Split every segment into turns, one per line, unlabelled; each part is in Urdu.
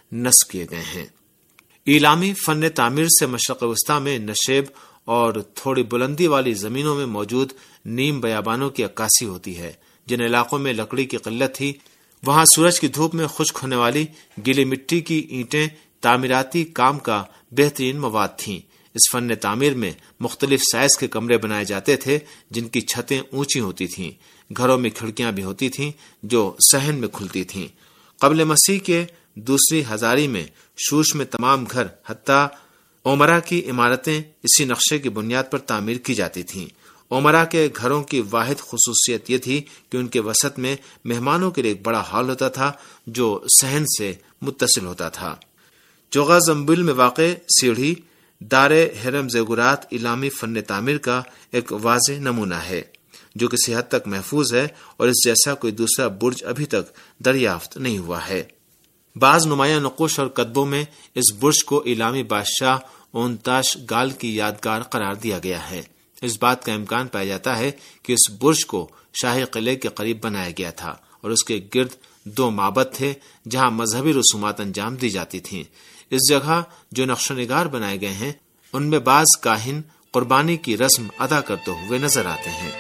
نصب کیے گئے ہیں۔ ایلامی فن تعمیر سے مشرق وسطیٰ میں نشیب اور تھوڑی بلندی والی زمینوں میں موجود نیم بیابانوں کی عکاسی ہوتی ہے۔ جن علاقوں میں لکڑی کی قلت تھی وہاں سورج کی دھوپ میں خشک ہونے والی گیلی مٹی کی اینٹیں تعمیراتی کام کا بہترین مواد تھیں۔ اس فن تعمیر میں مختلف سائز کے کمرے بنائے جاتے تھے جن کی چھتیں اونچی ہوتی تھیں۔ گھروں میں کھڑکیاں بھی ہوتی تھیں جو صحن میں کھلتی تھیں۔ قبل مسیح کے دوسری ہزاری میں شوش میں تمام گھر حتیٰ عمرہ کی عمارتیں اسی نقشے کی بنیاد پر تعمیر کی جاتی تھیں۔ عمرہ کے گھروں کی واحد خصوصیت یہ تھی کہ ان کے وسط میں مہمانوں کے لیے ایک بڑا ہال ہوتا تھا جو صحن سے متصل ہوتا تھا۔ جوغا زمبیل میں واقع سیڑھی دار ہرم زیگورات ایلامی فن تعمیر کا ایک واضح نمونہ ہے جو کسی حد تک محفوظ ہے اور اس جیسا کوئی دوسرا برج ابھی تک دریافت نہیں ہوا ہے۔ بعض نمایاں نقوش اور کتبوں میں اس برج کو ایلامی بادشاہ اونتاش گال کی یادگار قرار دیا گیا ہے۔ اس بات کا امکان پایا جاتا ہے کہ اس برج کو شاہی قلعے کے قریب بنایا گیا تھا اور اس کے گرد 2 معبد تھے جہاں مذہبی رسومات انجام دی جاتی تھیں۔ اس جگہ جو نقش و نگار بنائے گئے ہیں ان میں بعض کاہن قربانی کی رسم ادا کرتے ہوئے نظر آتے ہیں۔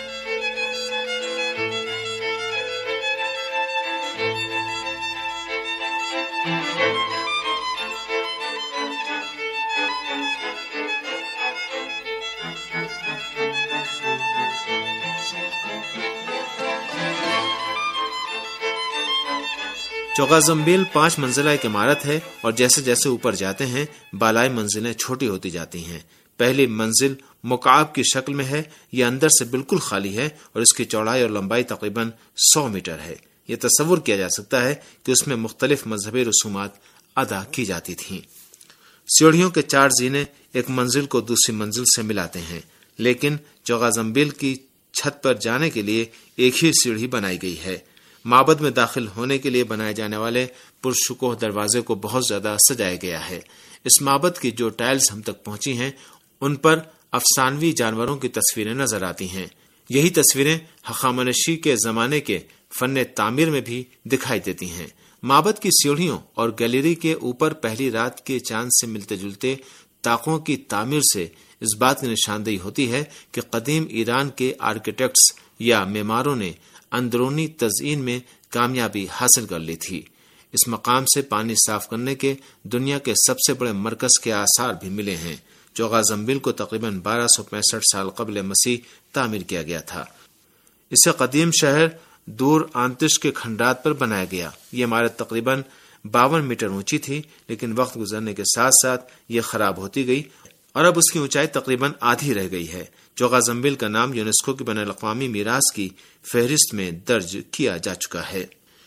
چوغا زمبیل 5 منزلہ ایک عمارت ہے اور جیسے جیسے اوپر جاتے ہیں بالائی منزلیں چھوٹی ہوتی جاتی ہیں۔ پہلی منزل مکعب کی شکل میں ہے، یہ اندر سے بالکل خالی ہے اور اس کی چوڑائی اور لمبائی تقریباً 100 میٹر ہے۔ یہ تصور کیا جا سکتا ہے کہ اس میں مختلف مذہبی رسومات ادا کی جاتی تھیں۔ سیڑھیوں کے 4 زینے ایک منزل کو دوسری منزل سے ملاتے ہیں، لیکن چوغا زمبیل کی چھت پر جانے کے لیے ایک ہی سیڑھی بنائی گئی ہے۔ معبد میں داخل ہونے کے لیے بنائے جانے والے پرشکوہ دروازے کو بہت زیادہ سجایا گیا ہے۔ اس معبد کی جو ٹائلز ہم تک پہنچی ہیں ان پر افسانوی جانوروں کی تصویریں نظر آتی ہیں۔ یہی تصویریں ہخامنشی کے زمانے کے فن تعمیر میں بھی دکھائی دیتی ہیں۔ معبد کی سیڑھیوں اور گیلری کے اوپر پہلی رات کے چاند سے ملتے جلتے طاقوں کی تعمیر سے اس بات کی نشاندہی ہوتی ہے کہ قدیم ایران کے آرکیٹیکٹس یا معماروں نے اندرونی تزئین میں کامیابی حاصل کر لی تھی۔ اس مقام سے پانی صاف کرنے کے دنیا کے سب سے بڑے مرکز کے آثار بھی ملے ہیں۔ چوغا زمبیل کو تقریباً 1265 سال قبل مسیح تعمیر کیا گیا تھا۔ اسے قدیم شہر دور آنتش کے کھنڈرات پر بنایا گیا۔ یہ عمارت تقریباً 52 میٹر اونچی تھی، لیکن وقت گزرنے کے ساتھ ساتھ یہ خراب ہوتی گئی اور اب اس کی اونچائی تقریباً آدھی رہ گئی ہے۔ چوغا زمبیل کا نام یونیسکو کی بین الاقوامی میراث کی فہرست میں درج کیا جا چکا ہے۔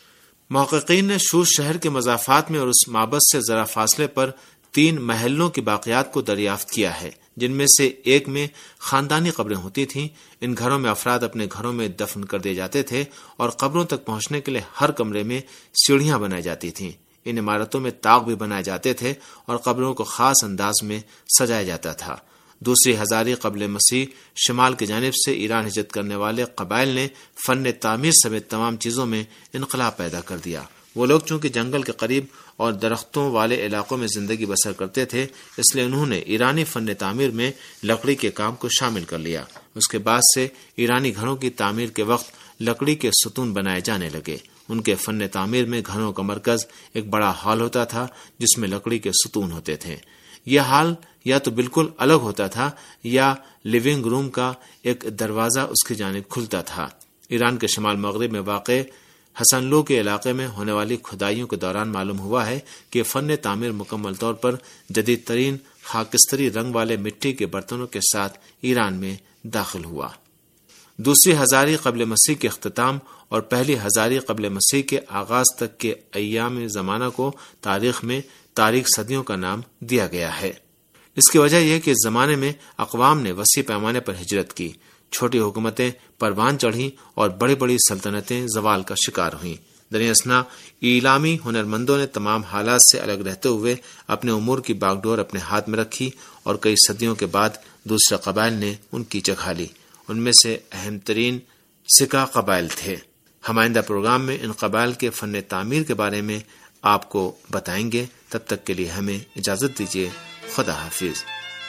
محققین نے شوش شہر کے مضافات میں اور اس معبد سے ذرا فاصلے پر 3 محلوں کی باقیات کو دریافت کیا ہے، جن میں سے ایک میں خاندانی قبریں ہوتی تھیں۔ ان گھروں میں افراد اپنے گھروں میں دفن کر دیے جاتے تھے اور قبروں تک پہنچنے کے لیے ہر کمرے میں سیڑھیاں بنائی جاتی تھیں۔ ان عمارتوں میں طاق بھی بنائے جاتے تھے اور قبروں کو خاص انداز میں سجایا جاتا تھا۔ دوسری ہزاری قبل مسیح شمال کی جانب سے ایران ہجرت کرنے والے قبائل نے فن تعمیر سمیت تمام چیزوں میں انقلاب پیدا کر دیا۔ وہ لوگ چونکہ جنگل کے قریب اور درختوں والے علاقوں میں زندگی بسر کرتے تھے، اس لیے انہوں نے ایرانی فن تعمیر میں لکڑی کے کام کو شامل کر لیا۔ اس کے بعد سے ایرانی گھروں کی تعمیر کے وقت لکڑی کے ستون بنائے جانے لگے۔ ان کے فن تعمیر میں گھروں کا مرکز ایک بڑا ہال ہوتا تھا جس میں لکڑی کے ستون ہوتے تھے۔ یہ ہال یا تو بالکل الگ ہوتا تھا یا لیونگ روم کا ایک دروازہ اس کی جانب کھلتا تھا۔ ایران کے شمال مغرب میں واقع حسن لو کے علاقے میں ہونے والی کھدائیوں کے دوران معلوم ہوا ہے کہ فن تعمیر مکمل طور پر جدید ترین خاکستری رنگ والے مٹی کے برتنوں کے ساتھ ایران میں داخل ہوا۔ دوسری ہزاری قبل مسیح کے اختتام اور پہلی ہزاری قبل مسیح کے آغاز تک کے ایام زمانہ کو تاریخ میں تاریخ صدیوں کا نام دیا گیا ہے۔ اس کی وجہ یہ کہ اس زمانے میں اقوام نے وسیع پیمانے پر ہجرت کی، چھوٹی حکومتیں پروان چڑھیں اور بڑی بڑی سلطنتیں زوال کا شکار ہوئیں۔ دریں ایلامی ہنرمندوں نے تمام حالات سے الگ رہتے ہوئے اپنے امور کی باغ ڈور اپنے ہاتھ میں رکھی اور کئی صدیوں کے بعد دوسرے قبائل نے ان کی جگہ لی۔ ان میں سے اہم ترین سکا قبائل تھے۔ ہم آئندہ پروگرام میں ان قبائل کے فن تعمیر کے بارے میں آپ کو بتائیں گے۔ تب تک کے لیے ہمیں اجازت دیجیے۔ خدا حافظ۔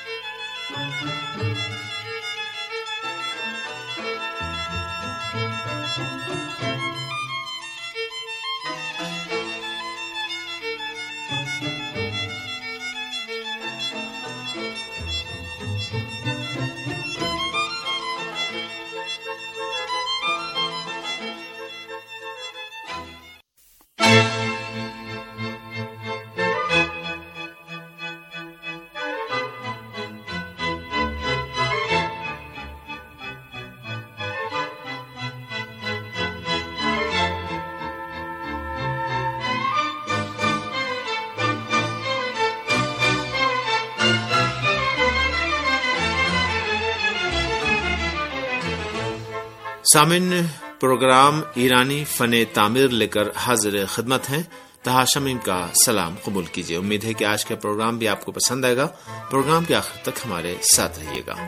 سامعین، پروگرام ایرانی فن تعمیر لے کر حاضر خدمت ہیں۔ تہاشمین کا سلام قبول کیجیے۔ امید ہے کہ آج کا پروگرام بھی آپ کو پسند آئے گا۔ پروگرام کے آخر تک ہمارے ساتھ رہیے گا۔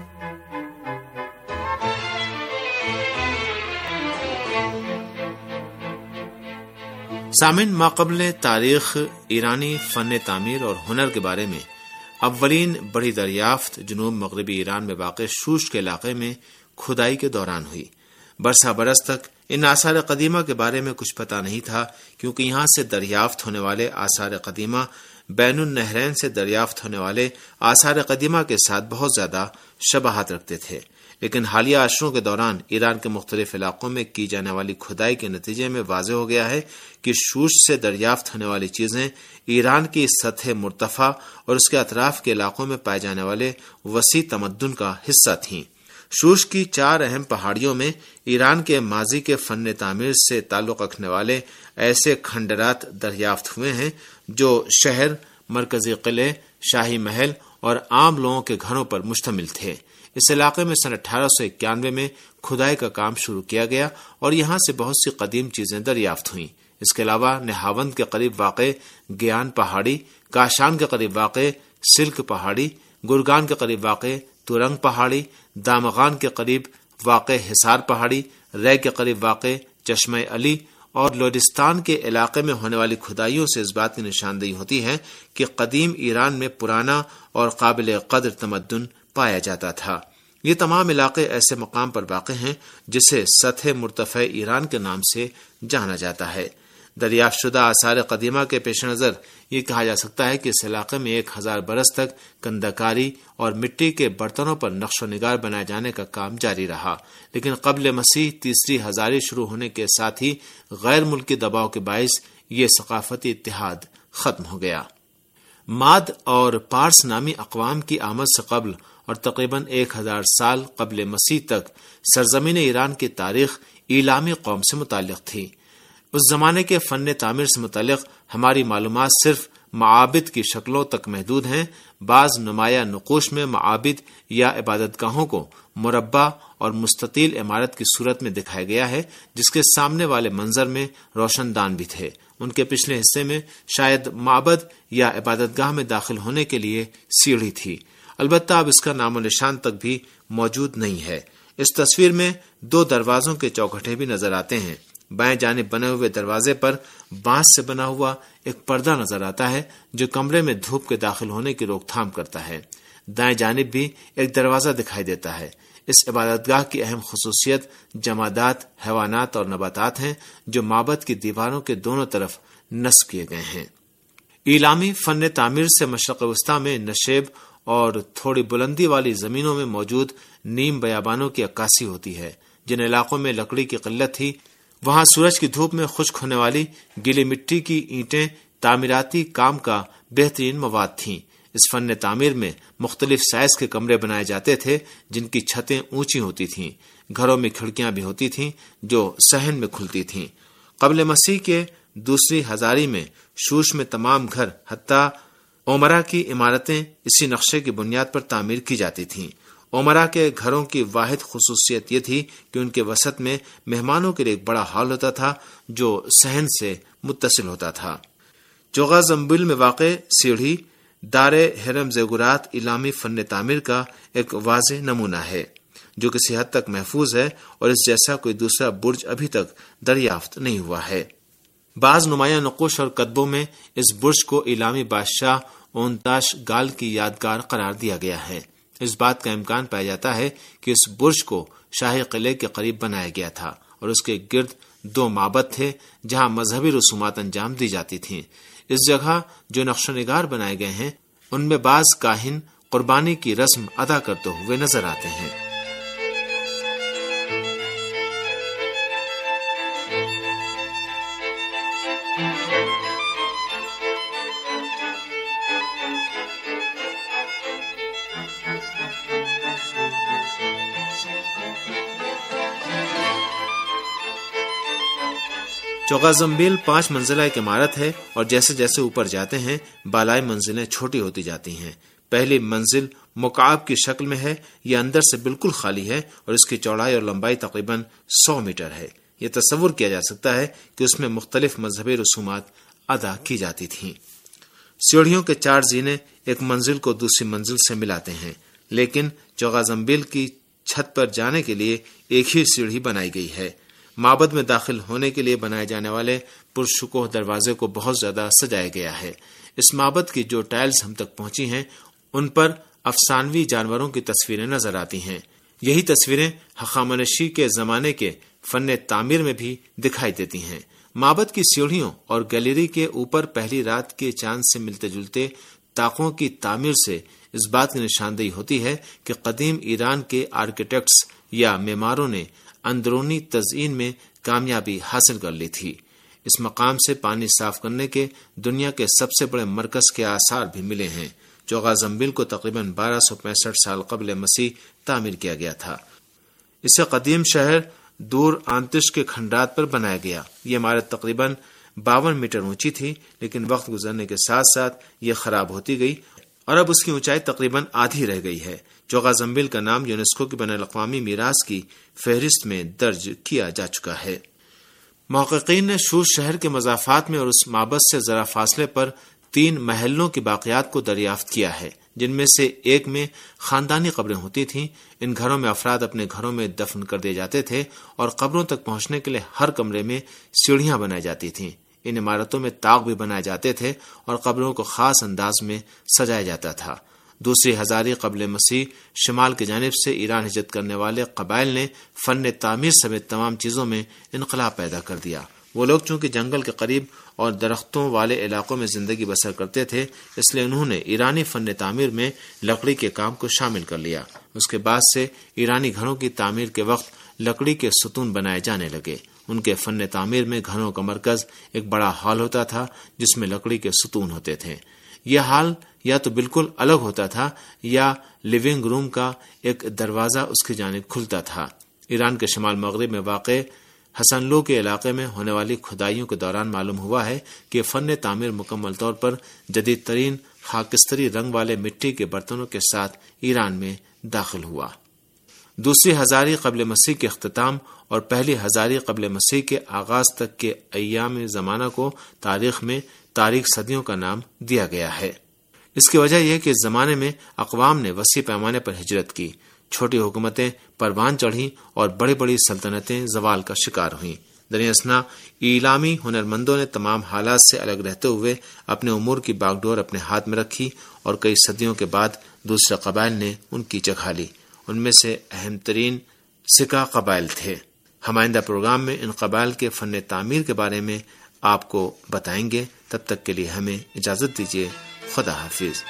سامعین، ماقبل تاریخ ایرانی فن تعمیر اور ہنر کے بارے میں اولین بڑی دریافت جنوب مغربی ایران میں واقع شوش کے علاقے میں کھدائی کے دوران ہوئی۔ برسہ برس تک ان آثار قدیمہ کے بارے میں کچھ پتہ نہیں تھا، کیونکہ یہاں سے دریافت ہونے والے آثار قدیمہ بین النہرین سے دریافت ہونے والے آثار قدیمہ کے ساتھ بہت زیادہ شباہت رکھتے تھے۔ لیکن حالیہ عشروں کے دوران ایران کے مختلف علاقوں میں کی جانے والی کھدائی کے نتیجے میں واضح ہو گیا ہے کہ شوش سے دریافت ہونے والی چیزیں ایران کی سطح مرتفع اور اس کے اطراف کے علاقوں میں پائے جانے والے وسیع تمدن کا حصہ تھیں۔ شوش کی 4 اہم پہاڑیوں میں ایران کے ماضی کے فن تعمیر سے تعلق رکھنے والے ایسے کھنڈرات دریافت ہوئے ہیں جو شہر، مرکزی قلعے، شاہی محل اور عام لوگوں کے گھروں پر مشتمل تھے۔ اس علاقے میں سن 1891 میں کھدائی کا کام شروع کیا گیا اور یہاں سے بہت سی قدیم چیزیں دریافت ہوئیں۔ اس کے علاوہ نہاوند کے قریب واقع گیان پہاڑی، کاشان کے قریب واقع سلک پہاڑی، گرگان کے قریب واقع تورنگ پہاڑی، دامغان کے قریب واقع حصار پہاڑی، رے کے قریب واقع چشمہ علی اور لورستان کے علاقے میں ہونے والی کھدائیوں سے اس بات کی نشاندہی ہوتی ہے کہ قدیم ایران میں پرانا اور قابل قدر تمدن پایا جاتا تھا۔ یہ تمام علاقے ایسے مقام پر واقع ہیں جسے سطح مرتفع ایران کے نام سے جانا جاتا ہے۔ دریافت شدہ آثار قدیمہ کے پیش نظر یہ کہا جا سکتا ہے کہ اس علاقے میں 1000 برس تک کندکاری اور مٹی کے برتنوں پر نقش و نگار بنائے جانے کا کام جاری رہا، لیکن قبل مسیح تیسری ہزاری شروع ہونے کے ساتھ ہی غیر ملکی دباؤ کے باعث یہ ثقافتی اتحاد ختم ہو گیا۔ ماد اور پارس نامی اقوام کی آمد سے قبل اور تقریباً 1000 سال قبل مسیح تک سرزمین ایران کی تاریخ ایلامی قوم سے متعلق تھی۔ اس زمانے کے فن تعمیر سے متعلق ہماری معلومات صرف معابد کی شکلوں تک محدود ہیں۔ بعض نمایاں نقوش میں معابد یا عبادت گاہوں کو مربع اور مستطیل عمارت کی صورت میں دکھایا گیا ہے، جس کے سامنے والے منظر میں روشن دان بھی تھے۔ ان کے پچھلے حصے میں شاید معبد یا عبادت گاہ میں داخل ہونے کے لیے سیڑھی تھی، البتہ اب اس کا نام و نشان تک بھی موجود نہیں ہے۔ اس تصویر میں 2 دروازوں کے چوکھٹے بھی نظر آتے ہیں۔ بائیں جانب بنے ہوئے دروازے پر بانس سے بنا ہوا ایک پردہ نظر آتا ہے جو کمرے میں دھوپ کے داخل ہونے کی روک تھام کرتا ہے۔ دائیں جانب بھی ایک دروازہ دکھائی دیتا ہے۔ اس عبادت گاہ کی اہم خصوصیت جمادات، حیوانات اور نباتات ہیں جو معبد کی دیواروں کے دونوں طرف نصب کیے گئے ہیں۔ ایلامی فن تعمیر سے مشرق وسطی میں نشیب اور تھوڑی بلندی والی زمینوں میں موجود نیم بیابانوں کی عکاسی ہوتی ہے۔ جن علاقوں میں لکڑی کی قلت تھی وہاں سورج کی دھوپ میں خشک ہونے والی گیلی مٹی کی اینٹیں تعمیراتی کام کا بہترین مواد تھیں۔ اس فن تعمیر میں مختلف سائز کے کمرے بنائے جاتے تھے جن کی چھتیں اونچی ہوتی تھیں۔ گھروں میں کھڑکیاں بھی ہوتی تھیں جو صحن میں کھلتی تھیں۔ قبل مسیح کے دوسری ہزاری میں شوش میں تمام گھر حتیٰ اومرا کی عمارتیں اسی نقشے کی بنیاد پر تعمیر کی جاتی تھیں۔ اومرا کے گھروں کی واحد خصوصیت یہ تھی کہ ان کے وسط میں مہمانوں کے لیے ایک بڑا ہال ہوتا تھا جو صحن سے متصل ہوتا تھا۔ چوغا زمبل میں واقع سیڑھی دار ہرم زیگورات ایلامی فن تعمیر کا ایک واضح نمونہ ہے جو کسی حد تک محفوظ ہے اور اس جیسا کوئی دوسرا برج ابھی تک دریافت نہیں ہوا ہے۔ بعض نمایاں نقوش اور کتبوں میں اس برج کو ایلامی بادشاہ اونتاش گال کی یادگار قرار دیا گیا ہے۔ اس بات کا امکان پایا جاتا ہے کہ اس برج کو شاہی قلعے کے قریب بنایا گیا تھا اور اس کے گرد 2 معبد تھے جہاں مذہبی رسومات انجام دی جاتی تھیں۔ اس جگہ جو نقش و نگار بنائے گئے ہیں ان میں بعض کاہن قربانی کی رسم ادا کرتے ہوئے نظر آتے ہیں۔ چوغا زمبیل 5 منزلہ ایک عمارت ہے اور جیسے جیسے اوپر جاتے ہیں بالائی منزلیں چھوٹی ہوتی جاتی ہیں۔ پہلی منزل مکعب کی شکل میں ہے، یہ اندر سے بالکل خالی ہے اور اس کی چوڑائی اور لمبائی تقریباً 100 میٹر ہے۔ یہ تصور کیا جا سکتا ہے کہ اس میں مختلف مذہبی رسومات ادا کی جاتی تھیں۔ سیڑھیوں کے 4 زینے ایک منزل کو دوسری منزل سے ملاتے ہیں، لیکن چوغا زمبیل کی چھت پر جانے کے لیے ایک ہی سیڑھی بنائی گئی ہے۔ معبد میں داخل ہونے کے لیے بنائے جانے والے پرشکوہ دروازے کو بہت زیادہ سجایا گیا ہے۔ اس معبد کی جو ٹائلز ہم تک پہنچی ہیں ان پر افسانوی جانوروں کی تصویریں نظر آتی ہیں۔ یہی تصویریں ہخامنشی کے زمانے کے فن تعمیر میں بھی دکھائی دیتی ہیں۔ معبد کی سیڑھیوں اور گیلری کے اوپر پہلی رات کے چاند سے ملتے جلتے طاقوں کی تعمیر سے اس بات کی نشاندہی ہوتی ہے کہ قدیم ایران کے آرکیٹیکٹس یا معماروں نے اندرونی تزئین میں کامیابی حاصل کر لی تھی۔ اس مقام سے پانی صاف کرنے کے دنیا کے سب سے بڑے مرکز کے آثار بھی ملے ہیں۔ چوغا زمبیل کو تقریباً 1265 سال قبل مسیح تعمیر کیا گیا تھا۔ اسے قدیم شہر دور آنتش کے کھنڈرات پر بنایا گیا۔ یہ عمارت تقریباً 52 میٹر اونچی تھی، لیکن وقت گزرنے کے ساتھ ساتھ یہ خراب ہوتی گئی اور اب اس کی اونچائی تقریباً آدھی رہ گئی ہے۔ چوغا زمبیل کا نام یونیسکو کی بین الاقوامی میراث کی فہرست میں درج کیا جا چکا ہے۔ محققین نے شوش شہر کے مضافات میں اور اس معبد سے ذرا فاصلے پر 3 محلوں کی باقیات کو دریافت کیا ہے، جن میں سے ایک میں خاندانی قبریں ہوتی تھیں۔ ان گھروں میں افراد اپنے گھروں میں دفن کر دیے جاتے تھے اور قبروں تک پہنچنے کے لیے ہر کمرے میں سیڑھیاں بنائی جاتی تھیں۔ ان عمارتوں میں طاق بھی بنائے جاتے تھے اور قبروں کو خاص انداز میں سجایا جاتا تھا۔ دوسری ہزاری قبل مسیح شمال کی جانب سے ایران ہجرت کرنے والے قبائل نے فن تعمیر سمیت تمام چیزوں میں انقلاب پیدا کر دیا۔ وہ لوگ چونکہ جنگل کے قریب اور درختوں والے علاقوں میں زندگی بسر کرتے تھے، اس لیے انہوں نے ایرانی فن تعمیر میں لکڑی کے کام کو شامل کر لیا۔ اس کے بعد سے ایرانی گھروں کی تعمیر کے وقت لکڑی کے ستون بنائے جانے لگے۔ ان کے فن تعمیر میں گھروں کا مرکز ایک بڑا ہال ہوتا تھا جس میں لکڑی کے ستون ہوتے تھے۔ یہ ہال یا تو بالکل الگ ہوتا تھا یا لیونگ روم کا ایک دروازہ اس کی جانب کھلتا تھا۔ ایران کے شمال مغرب میں واقع حسن لو کے علاقے میں ہونے والی کھدائیوں کے دوران معلوم ہوا ہے کہ فن تعمیر مکمل طور پر جدید ترین خاکستری رنگ والے مٹی کے برتنوں کے ساتھ ایران میں داخل ہوا۔ دوسری ہزاری قبل مسیح کے اختتام اور پہلی ہزاری قبل مسیح کے آغاز تک کے ایام زمانہ کو تاریخ میں تاریخ صدیوں کا نام دیا گیا ہے۔ اس کی وجہ یہ کہ اس زمانے میں اقوام نے وسیع پیمانے پر ہجرت کی، چھوٹی حکومتیں پروان چڑھیں اور بڑی بڑی سلطنتیں زوال کا شکار ہوئیں۔ دراصل ایلامی ہنرمندوں نے تمام حالات سے الگ رہتے ہوئے اپنے امور کی باغ ڈور اپنے ہاتھ میں رکھی اور کئی صدیوں کے بعد دوسرے قبائل نے ان کی جگہ لی۔ ان میں سے اہم ترین سکا قبائل تھے۔ ہم آئندہ پروگرام میں ان قبائل کے فن تعمیر کے بارے میں آپ کو بتائیں گے۔ تب تک کے لیے ہمیں اجازت دیجیے۔ خدا حافظ۔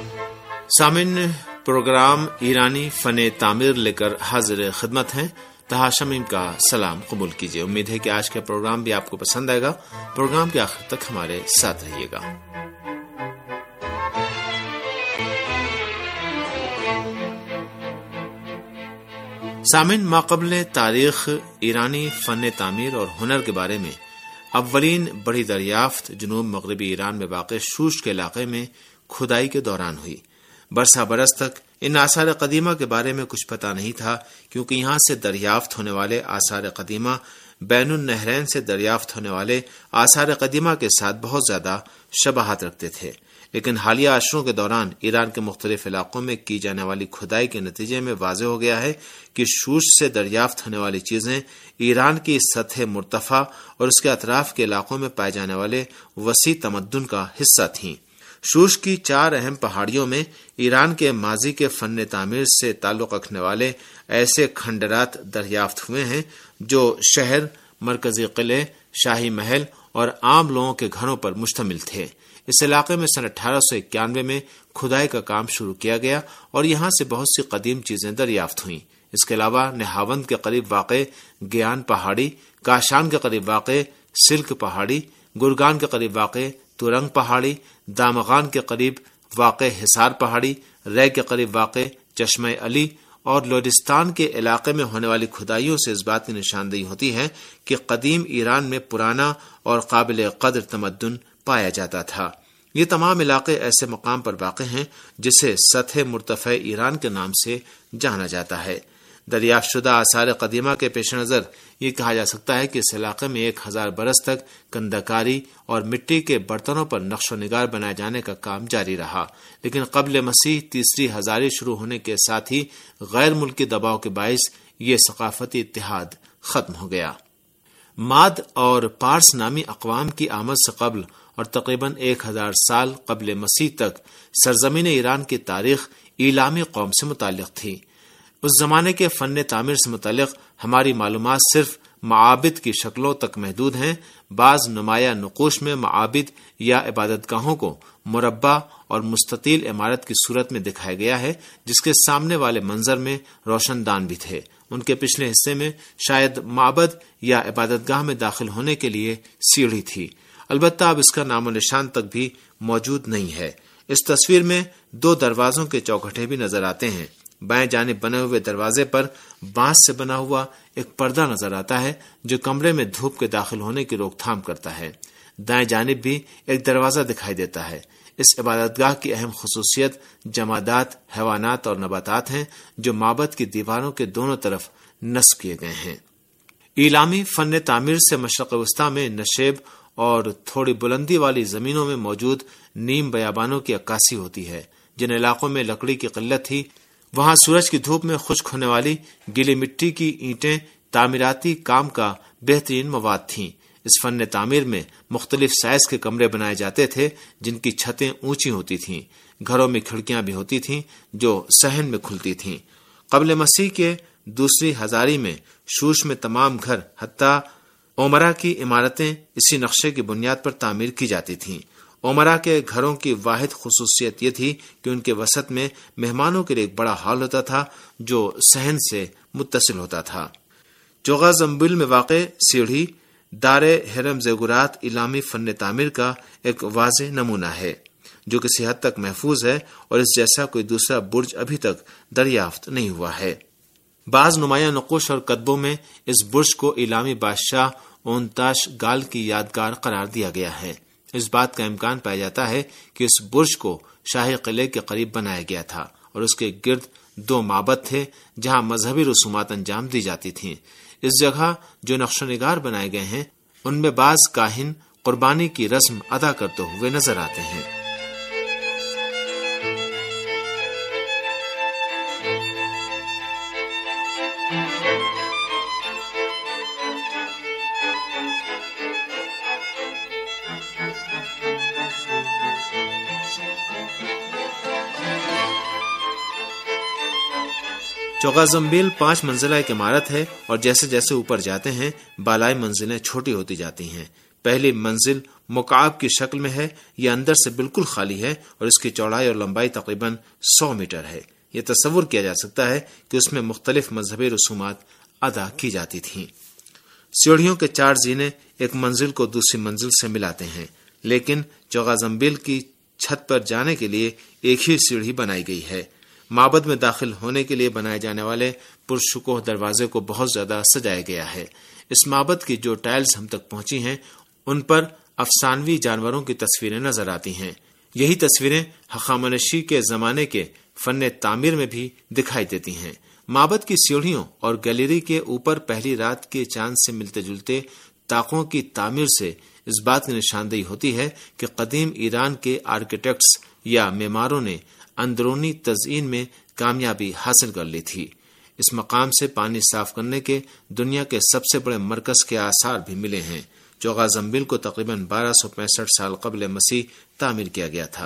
سامعین، پروگرام ایرانی فن تعمیر لے کر حاضر خدمت ہیں۔ طه شمیم کا سلام قبول کیجیے۔ امید ہے کہ آج کا پروگرام بھی آپ کو پسند آئے گا۔ پروگرام کے آخر تک ہمارے ساتھ رہیے گا۔ سامعین، ماقبل تاریخ ایرانی فن تعمیر اور ہنر کے بارے میں اولین بڑی دریافت جنوب مغربی ایران میں واقع شوش کے علاقے میں کھدائی کے دوران ہوئی۔ برسہ برس تک ان آثار قدیمہ کے بارے میں کچھ پتہ نہیں تھا، کیونکہ یہاں سے دریافت ہونے والے آثار قدیمہ بین النہرین سے دریافت ہونے والے آثار قدیمہ کے ساتھ بہت زیادہ شباہت رکھتے تھے۔ لیکن حالیہ عشروں کے دوران ایران کے مختلف علاقوں میں کی جانے والی کھدائی کے نتیجے میں واضح ہو گیا ہے کہ شوش سے دریافت ہونے والی چیزیں ایران کی سطح مرتفع اور اس کے اطراف کے علاقوں میں پائے جانے والے وسیع تمدن کا حصہ تھیں۔ شوش کی 4 اہم پہاڑیوں میں ایران کے ماضی کے فن تعمیر سے تعلق رکھنے والے ایسے کھنڈرات دریافت ہوئے ہیں جو شہر، مرکزی قلعے، شاہی محل اور عام لوگوں کے گھروں پر مشتمل تھے۔ اس علاقے میں سن 1891 میں کھدائی کا کام شروع کیا گیا اور یہاں سے بہت سی قدیم چیزیں دریافت ہوئیں۔ اس کے علاوہ نہاوند کے قریب واقع گیان پہاڑی، کاشان کے قریب واقع سلک پہاڑی، گرگان کے قریب واقع تورنگ پہاڑی، دامغان کے قریب واقع حصار پہاڑی، رے کے قریب واقع چشمہ علی اور لوڈستان کے علاقے میں ہونے والی کھدائیوں سے اس بات کی نشاندہی ہوتی ہے کہ قدیم ایران میں پرانا اور قابل قدر تمدن پایا جاتا تھا۔ یہ تمام علاقے ایسے مقام پر واقع ہیں جسے سطح مرتفع ایران کے نام سے جانا جاتا ہے۔ دریافت شدہ آثار قدیمہ کے پیش نظر یہ کہا جا سکتا ہے کہ اس علاقے میں 1000 برس تک کندکاری اور مٹی کے برتنوں پر نقش و نگار بنائے جانے کا کام جاری رہا، لیکن قبل مسیح تیسری ہزاری شروع ہونے کے ساتھ ہی غیر ملکی دباؤ کے باعث یہ ثقافتی اتحاد ختم ہو گیا۔ ماد اور پارس نامی اقوام کی آمد سے قبل اور تقریباً 1000 سال قبل مسیح تک سرزمین ایران کی تاریخ ایلامی قوم سے متعلق تھی۔ اس زمانے کے فن تعمیر سے متعلق ہماری معلومات صرف معابد کی شکلوں تک محدود ہیں۔ بعض نمایاں نقوش میں معابد یا عبادت گاہوں کو مربع اور مستطیل عمارت کی صورت میں دکھایا گیا ہے، جس کے سامنے والے منظر میں روشن دان بھی تھے۔ ان کے پچھلے حصے میں شاید معبد یا عبادت گاہ میں داخل ہونے کے لیے سیڑھی تھی، البتہ اب اس کا نام و نشان تک بھی موجود نہیں ہے۔ اس تصویر میں 2 دروازوں کے چوکھٹے بھی نظر آتے ہیں۔ بائیں جانب بنے ہوئے دروازے پر بانس سے بنا ہوا ایک پردہ نظر آتا ہے جو کمرے میں دھوپ کے داخل ہونے کی روک تھام کرتا ہے۔ دائیں جانب بھی ایک دروازہ دکھائی دیتا ہے۔ اس عبادت گاہ کی اہم خصوصیت جمادات، حیوانات اور نباتات ہیں جو معبد کی دیواروں کے دونوں طرف نصب کیے گئے ہیں۔ ایلامی فن تعمیر سے مشرق وسطیٰ میں نشیب اور تھوڑی بلندی والی زمینوں میں موجود نیم بیابانوں کی عکاسی ہوتی ہے۔ جن علاقوں میں لکڑی کی قلت تھی وہاں سورج کی دھوپ میں خشک ہونے والی گیلی مٹی کی اینٹیں تعمیراتی کام کا بہترین مواد تھیں۔ اس فن تعمیر میں مختلف سائز کے کمرے بنائے جاتے تھے جن کی چھتیں اونچی ہوتی تھیں۔ گھروں میں کھڑکیاں بھی ہوتی تھیں جو صحن میں کھلتی تھیں۔ قبل مسیح کے دوسری ہزاری میں شوش میں تمام گھر حتیٰ اومرا کی عمارتیں اسی نقشے کی بنیاد پر تعمیر کی جاتی تھیں۔ اومرا کے گھروں کی واحد خصوصیت یہ تھی کہ ان کے وسط میں مہمانوں کے لیے ایک بڑا ہال ہوتا تھا جو صحن سے متصل ہوتا تھا۔ چوغا زمبل میں واقع سیڑھی دار ہرم زیگورات ایلامی فن تعمیر کا ایک واضح نمونہ ہے جو کسی حد تک محفوظ ہے اور اس جیسا کوئی دوسرا برج ابھی تک دریافت نہیں ہوا ہے۔ بعض نمایاں نقوش اور کتبوں میں اس برج کو ایلامی بادشاہ اونتاش گال کی یادگار قرار دیا گیا ہے۔ اس بات کا امکان پایا جاتا ہے کہ اس برج کو شاہی قلعے کے قریب بنایا گیا تھا اور اس کے گرد 2 معبد تھے جہاں مذہبی رسومات انجام دی جاتی تھیں۔ اس جگہ جو نقش و نگار بنائے گئے ہیں ان میں بعض کاہن قربانی کی رسم ادا کرتے ہوئے نظر آتے ہیں۔ چوغا زمبیل 5 منزلہ ایک عمارت ہے اور جیسے جیسے اوپر جاتے ہیں بالائی منزلیں چھوٹی ہوتی جاتی ہیں۔ پہلی منزل مکعب کی شکل میں ہے، یہ اندر سے بالکل خالی ہے اور اس کی چوڑائی اور لمبائی تقریباً 100 میٹر ہے۔ یہ تصور کیا جا سکتا ہے کہ اس میں مختلف مذہبی رسومات ادا کی جاتی تھیں۔ سیڑھیوں کے 4 زینے ایک منزل کو دوسری منزل سے ملاتے ہیں، لیکن جوغا زمبیل کی چھت پر جانے کے لیے ایک ہی سیڑھی بنائی گئی ہے۔ معبد میں داخل ہونے کے لیے بنائے جانے والے پرشکوہ دروازے کو بہت زیادہ سجایا گیا ہے۔ اس معبد کی جو ٹائلز ہم تک پہنچی ہیں ان پر افسانوی جانوروں کی تصویریں نظر آتی ہیں۔ یہی تصویریں ہخامنشی کے زمانے کے فن تعمیر میں بھی دکھائی دیتی ہیں۔ معبد کی سیڑھیوں اور گیلری کے اوپر پہلی رات کے چاند سے ملتے جلتے طاقوں کی تعمیر سے اس بات کی نشاندہی ہوتی ہے کہ قدیم ایران کے آرکیٹیکٹس یا معماروں نے اندرونی تزئین میں کامیابی حاصل کر لی تھی۔ اس مقام سے پانی صاف کرنے کے دنیا کے سب سے بڑے مرکز کے آثار بھی ملے ہیں۔ جوغا زمبیل کو تقریباً 1265 سال قبل مسیح تعمیر کیا گیا تھا۔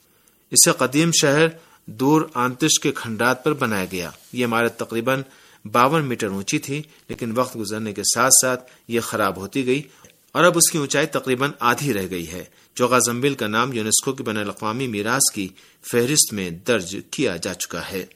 اسے قدیم شہر دور آنتش کے کھنڈرات پر بنایا گیا۔ یہ عمارت تقریباً 52 میٹر اونچی تھی، لیکن وقت گزرنے کے ساتھ ساتھ یہ خراب ہوتی گئی اور اب اس کی اونچائی تقریباً آدھی رہ گئی ہے۔ جوغا زمبیل کا نام یونیسکو کی بین الاقوامی میراث کی فہرست میں درج کیا جا چکا ہے۔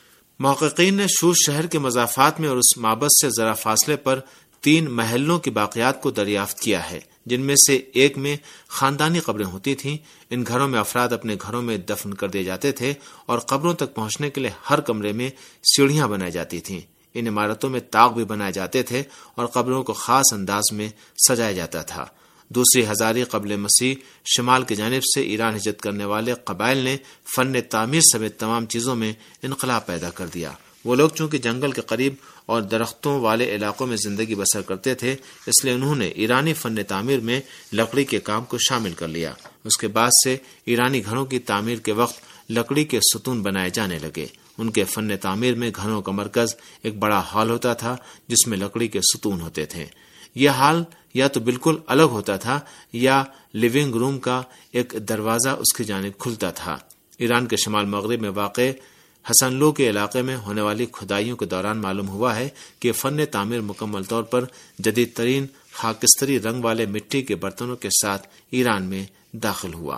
محققین نے شوش شہر کے مضافات میں اور اس معبد سے ذرا فاصلے پر 3 محلوں کی باقیات کو دریافت کیا ہے، جن میں سے ایک میں خاندانی قبریں ہوتی تھیں۔ ان گھروں میں افراد اپنے گھروں میں دفن کر دیے جاتے تھے اور قبروں تک پہنچنے کے لیے ہر کمرے میں سیڑھیاں بنائی جاتی تھیں۔ ان عمارتوں میں طاق بھی بنائے جاتے تھے اور قبروں کو خاص انداز میں سجایا جاتا تھا۔ دوسری ہزاری قبل مسیح شمال کی جانب سے ایران ہجرت کرنے والے قبائل نے فن تعمیر سمیت تمام چیزوں میں انقلاب پیدا کر دیا۔ وہ لوگ چونکہ جنگل کے قریب اور درختوں والے علاقوں میں زندگی بسر کرتے تھے، اس لیے انہوں نے ایرانی فن تعمیر میں لکڑی کے کام کو شامل کر لیا۔ اس کے بعد سے ایرانی گھروں کی تعمیر کے وقت لکڑی کے ستون بنائے جانے لگے۔ ان کے فن تعمیر میں گھروں کا مرکز ایک بڑا ہال ہوتا تھا جس میں لکڑی کے ستون ہوتے تھے۔ یہ ہال یا تو بالکل الگ ہوتا تھا یا لیونگ روم کا ایک دروازہ اس کی جانب کھلتا تھا۔ ایران کے شمال مغرب میں واقع حسن لو کے علاقے میں ہونے والی کھدائیوں کے دوران معلوم ہوا ہے کہ فن تعمیر مکمل طور پر جدید ترین خاکستری رنگ والے مٹی کے برتنوں کے ساتھ ایران میں داخل ہوا۔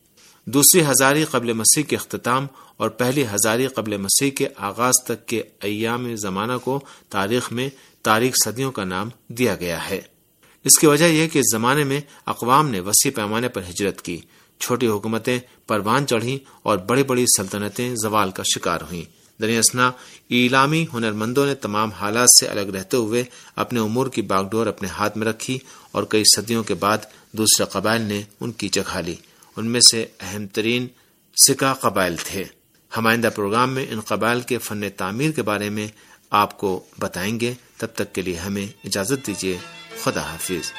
دوسری ہزاری قبل مسیح کے اختتام اور پہلی ہزاری قبل مسیح کے آغاز تک کے ایام زمانہ کو تاریخ میں تاریک صدیوں کا نام دیا گیا ہے۔ اس کی وجہ یہ کہ اس زمانے میں اقوام نے وسیع پیمانے پر ہجرت کی، چھوٹی حکومتیں پروان چڑھیں اور بڑی بڑی سلطنتیں زوال کا شکار ہوئیں۔ دریں ایلامی ہنرمندوں نے تمام حالات سے الگ رہتے ہوئے اپنے امور کی باغ ڈور اپنے ہاتھ میں رکھی اور کئی صدیوں کے بعد دوسرے قبائل نے ان کی جگہ لی۔ ان میں سے اہم ترین سکا قبائل تھے۔ ہم آئندہ پروگرام میں ان قبائل کے فن تعمیر کے بارے میں آپ کو بتائیں گے۔ تب تک کے لیے ہمیں اجازت دیجیے۔ خدا حافظ۔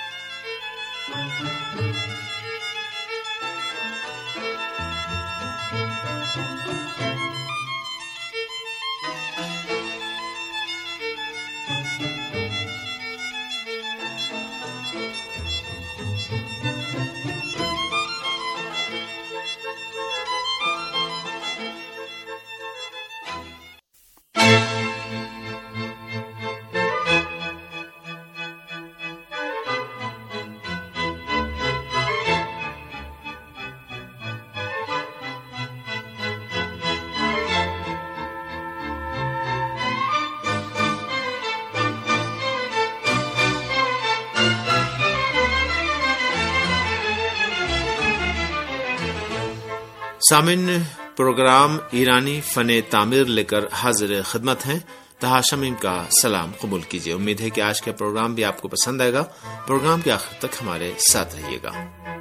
سامعین، پروگرام ایرانی فن تعمیر لے کر حاضر خدمت ہیں۔ طاہر شمیم کا سلام قبول کیجیے۔ امید ہے کہ آج کا پروگرام بھی آپ کو پسند آئے گا۔ پروگرام کے آخر تک ہمارے ساتھ رہیے گا۔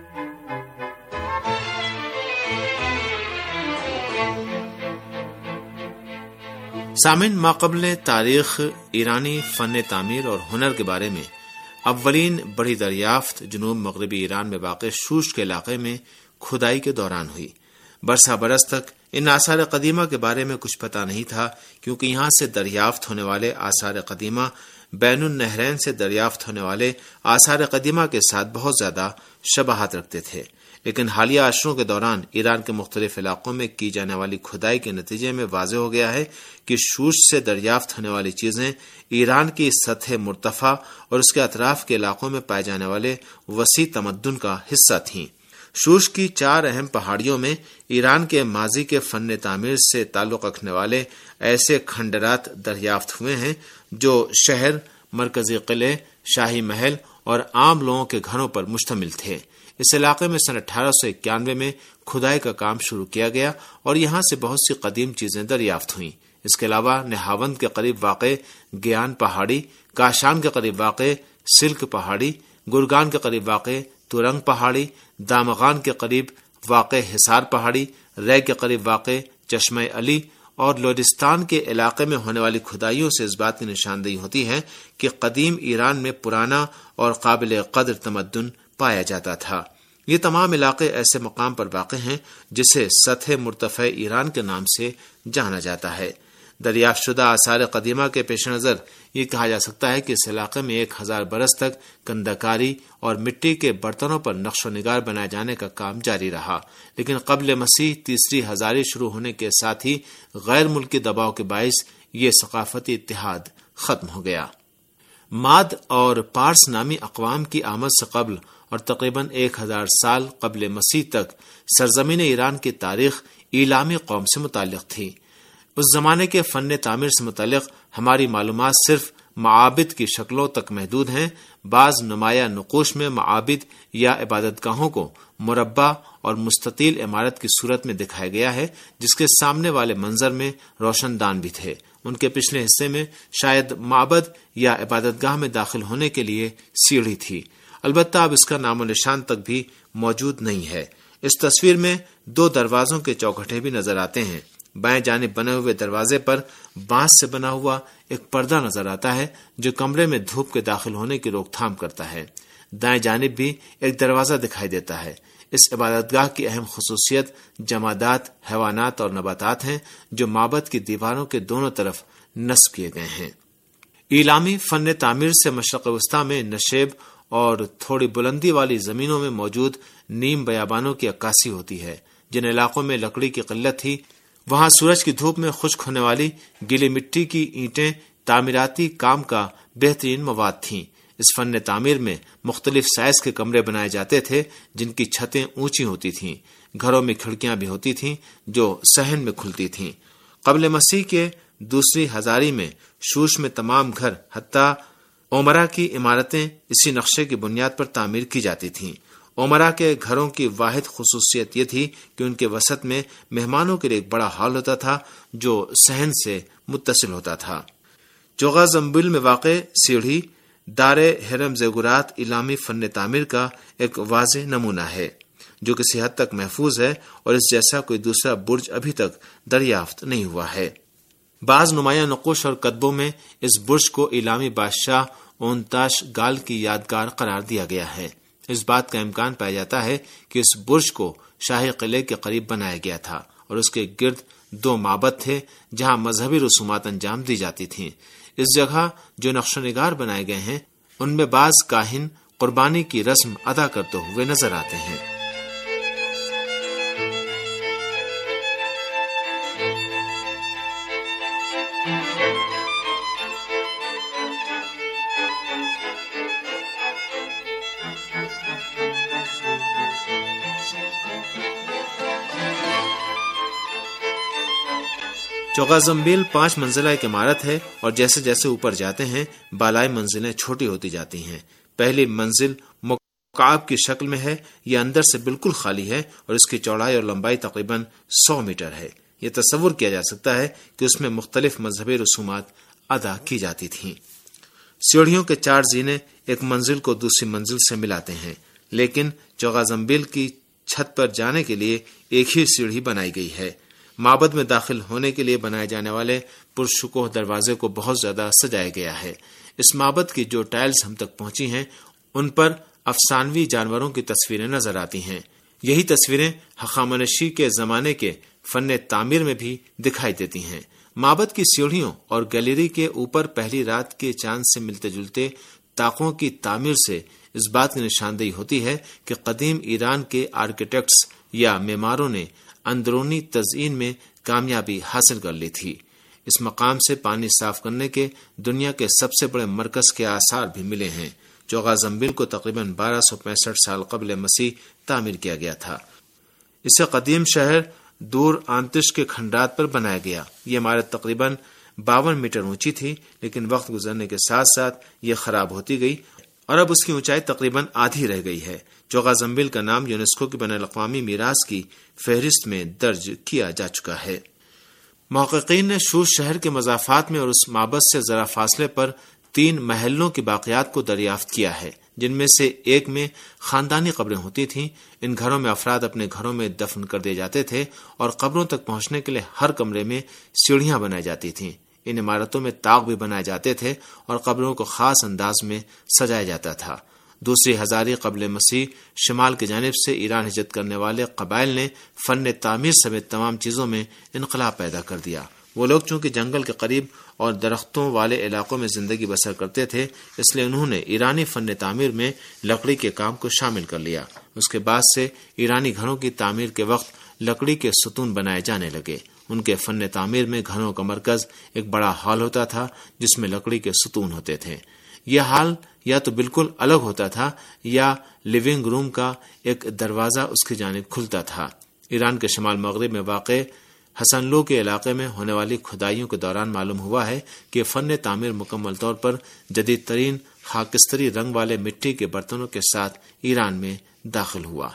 سامعین، ماقبل تاریخ ایرانی فن تعمیر اور ہنر کے بارے میں اولین بڑی دریافت جنوب مغربی ایران میں واقع شوش کے علاقے میں کھدائی کے دوران ہوئی۔ برسہ برس تک ان آثار قدیمہ کے بارے میں کچھ پتہ نہیں تھا، کیونکہ یہاں سے دریافت ہونے والے آثار قدیمہ بین النہرین سے دریافت ہونے والے آثار قدیمہ کے ساتھ بہت زیادہ شباہت رکھتے تھے۔ لیکن حالیہ عشروں کے دوران ایران کے مختلف علاقوں میں کی جانے والی کھدائی کے نتیجے میں واضح ہو گیا ہے کہ شوش سے دریافت ہونے والی چیزیں ایران کی سطح مرتفع اور اس کے اطراف کے علاقوں میں پائے جانے والے وسیع تمدن کا حصہ تھیں۔ شوش کی 4 اہم پہاڑیوں میں ایران کے ماضی کے فن تعمیر سے تعلق رکھنے والے ایسے کھنڈرات دریافت ہوئے ہیں جو شہر، مرکزی قلعے، شاہی محل اور عام لوگوں کے گھروں پر مشتمل تھے۔ اس علاقے میں سن 1891 میں کھدائی کا کام شروع کیا گیا اور یہاں سے بہت سی قدیم چیزیں دریافت ہوئیں۔ اس کے علاوہ نہاوند کے قریب واقع گیان پہاڑی، کاشان کے قریب واقع سلک پہاڑی، گرگان کے قریب واقع تورنگ پہاڑی، دامغان کے قریب واقع حصار پہاڑی، رے کے قریب واقع چشمہ علی اور لوڈستان کے علاقے میں ہونے والی کھدائیوں سے اس بات کی نشاندہی ہوتی ہے کہ قدیم ایران میں پرانا اور قابل قدر تمدن پایا جاتا تھا۔ یہ تمام علاقے ایسے مقام پر واقع ہیں جسے سطح مرتفع ایران کے نام سے جانا جاتا ہے۔ دریافت شدہ آثار قدیمہ کے پیش نظر یہ کہا جا سکتا ہے کہ اس علاقے میں 1000 برس تک کندکاری اور مٹی کے برتنوں پر نقش و نگار بنائے جانے کا کام جاری رہا، لیکن قبل مسیح تیسری ہزاری شروع ہونے کے ساتھ ہی غیر ملکی دباؤ کے باعث یہ ثقافتی اتحاد ختم ہو گیا۔ ماد اور پارس نامی اقوام کی آمد سے قبل اور تقریباً 1000 سال قبل مسیح تک سرزمین ایران کی تاریخ ایلامی قوم سے متعلق تھی۔ اس زمانے کے فن تعمیر سے متعلق ہماری معلومات صرف معابد کی شکلوں تک محدود ہیں۔ بعض نمایاں نقوش میں معابد یا عبادت گاہوں کو مربع اور مستطیل عمارت کی صورت میں دکھایا گیا ہے، جس کے سامنے والے منظر میں روشن دان بھی تھے۔ ان کے پچھلے حصے میں شاید معبد یا عبادت گاہ میں داخل ہونے کے لیے سیڑھی تھی، البتہ اب اس کا نام و نشان تک بھی موجود نہیں ہے۔ اس تصویر میں 2 دروازوں کے چوکھٹے بھی نظر آتے ہیں۔ بائیں جانب بنے ہوئے دروازے پر بانس سے بنا ہوا ایک پردہ نظر آتا ہے جو کمرے میں دھوپ کے داخل ہونے کی روک تھام کرتا ہے۔ دائیں جانب بھی ایک دروازہ دکھائی دیتا ہے۔ اس عبادت گاہ کی اہم خصوصیت جمادات، حیوانات اور نباتات ہیں جو معبد کی دیواروں کے دونوں طرف نصب کیے گئے ہیں۔ ایلامی فن تعمیر سے مشرق وسطی میں نشیب اور تھوڑی بلندی والی زمینوں میں موجود نیم بیابانوں کی عکاسی ہوتی ہے۔ جن علاقوں میں لکڑی کی قلت تھی وہاں سورج کی دھوپ میں خشک ہونے والی گیلی مٹی کی اینٹیں تعمیراتی کام کا بہترین مواد تھیں۔ اس فن تعمیر میں مختلف سائز کے کمرے بنائے جاتے تھے جن کی چھتیں اونچی ہوتی تھیں۔ گھروں میں کھڑکیاں بھی ہوتی تھیں جو صحن میں کھلتی تھیں۔ قبل مسیح کے دوسری ہزاری میں شوش میں تمام گھر حتیٰ اومرا کی عمارتیں اسی نقشے کی بنیاد پر تعمیر کی جاتی تھیں۔ اومرا کے گھروں کی واحد خصوصیت یہ تھی کہ ان کے وسط میں مہمانوں کے لیے ایک بڑا ہال ہوتا تھا جو صحن سے متصل ہوتا تھا۔ چوغا زمبیل میں واقع سیڑھی دار ہرم زیگورات ایلامی فن تعمیر کا ایک واضح نمونہ ہے جو کسی حد تک محفوظ ہے اور اس جیسا کوئی دوسرا برج ابھی تک دریافت نہیں ہوا ہے۔ بعض نمایاں نقوش اور کتبوں میں اس برج کو ایلامی بادشاہ اونتاش گال کی یادگار قرار دیا گیا ہے۔ اس بات کا امکان پایا جاتا ہے کہ اس برج کو شاہی قلعے کے قریب بنایا گیا تھا اور اس کے گرد 2 معبد تھے جہاں مذہبی رسومات انجام دی جاتی تھیں۔ اس جگہ جو نقش و نگار بنائے گئے ہیں ان میں بعض کاہن قربانی کی رسم ادا کرتے ہوئے نظر آتے ہیں۔ چوغا زمبیل 5 منزلہ ایک عمارت ہے اور جیسے جیسے اوپر جاتے ہیں بالائی منزلیں چھوٹی ہوتی جاتی ہیں۔ پہلی منزل مکعب کی شکل میں ہے، یہ اندر سے بالکل خالی ہے اور اس کی چوڑائی اور لمبائی تقریباً 100 میٹر ہے۔ یہ تصور کیا جا سکتا ہے کہ اس میں مختلف مذہبی رسومات ادا کی جاتی تھیں۔ سیڑھیوں کے 4 زینے ایک منزل کو دوسری منزل سے ملاتے ہیں، لیکن چوغا زمبیل کی چھت پر جانے کے لیے ایک ہی سیڑھی بنائی گئی ہے۔ معبد میں داخل ہونے کے لیے بنائے جانے والے پرشکوہ دروازے کو بہت زیادہ سجایا گیا ہے۔ اس معبد کی جو ٹائلز ہم تک پہنچی ہیں ان پر افسانوی جانوروں کی تصویریں نظر آتی ہیں۔ یہی تصویریں ہخامنشی کے زمانے کے فن تعمیر میں بھی دکھائی دیتی ہیں۔ معبد کی سیڑھیوں اور گیلری کے اوپر پہلی رات کے چاند سے ملتے جلتے طاقوں کی تعمیر سے اس بات کی نشاندہی ہوتی ہے کہ قدیم ایران کے آرکیٹیکٹس یا معماروں نے اندرونی تزئین میں کامیابی حاصل کر لی تھی۔ اس مقام سے پانی صاف کرنے کے دنیا کے سب سے بڑے مرکز کے آثار بھی ملے ہیں۔ جو غازنبیل کو تقریباً 1265 سال قبل مسیح تعمیر کیا گیا تھا۔ اسے قدیم شہر دور آنتش کے کھنڈرات پر بنایا گیا۔ یہ عمارت تقریباً 52 میٹر اونچی تھی، لیکن وقت گزرنے کے ساتھ ساتھ یہ خراب ہوتی گئی اور اب اس کی اونچائی تقریباً آدھی رہ گئی ہے۔ جوغا زنبیل کا نام یونیسکو کی بین الاقوامی میراث کی فہرست میں درج کیا جا چکا ہے۔ محققین نے شوش شہر کے مضافات میں اور اس معبد سے ذرا فاصلے پر 3 محلوں کی باقیات کو دریافت کیا ہے، جن میں سے ایک میں خاندانی قبریں ہوتی تھیں۔ ان گھروں میں افراد اپنے گھروں میں دفن کر دیے جاتے تھے اور قبروں تک پہنچنے کے لیے ہر کمرے میں سیڑھیاں بنائی جاتی تھیں۔ ان عمارتوں میں طاق بھی بنائے جاتے تھے اور قبروں کو خاص انداز میں سجایا جاتا تھا۔ دوسری ہزاری قبل مسیح شمال کی جانب سے ایران ہجرت کرنے والے قبائل نے فن تعمیر سمیت تمام چیزوں میں انقلاب پیدا کر دیا۔ وہ لوگ چونکہ جنگل کے قریب اور درختوں والے علاقوں میں زندگی بسر کرتے تھے، اس لیے انہوں نے ایرانی فن تعمیر میں لکڑی کے کام کو شامل کر لیا۔ اس کے بعد سے ایرانی گھروں کی تعمیر کے وقت لکڑی کے ستون بنائے جانے لگے۔ ان کے فن تعمیر میں گھروں کا مرکز ایک بڑا ہال ہوتا تھا جس میں لکڑی کے ستون ہوتے تھے۔ یہ ہال یا تو بالکل الگ ہوتا تھا یا لیونگ روم کا ایک دروازہ اس کی جانب کھلتا تھا۔ ایران کے شمال مغرب میں واقع حسن لو کے علاقے میں ہونے والی کھدائیوں کے دوران معلوم ہوا ہے کہ فن تعمیر مکمل طور پر جدید ترین خاکستری رنگ والے مٹی کے برتنوں کے ساتھ ایران میں داخل ہوا۔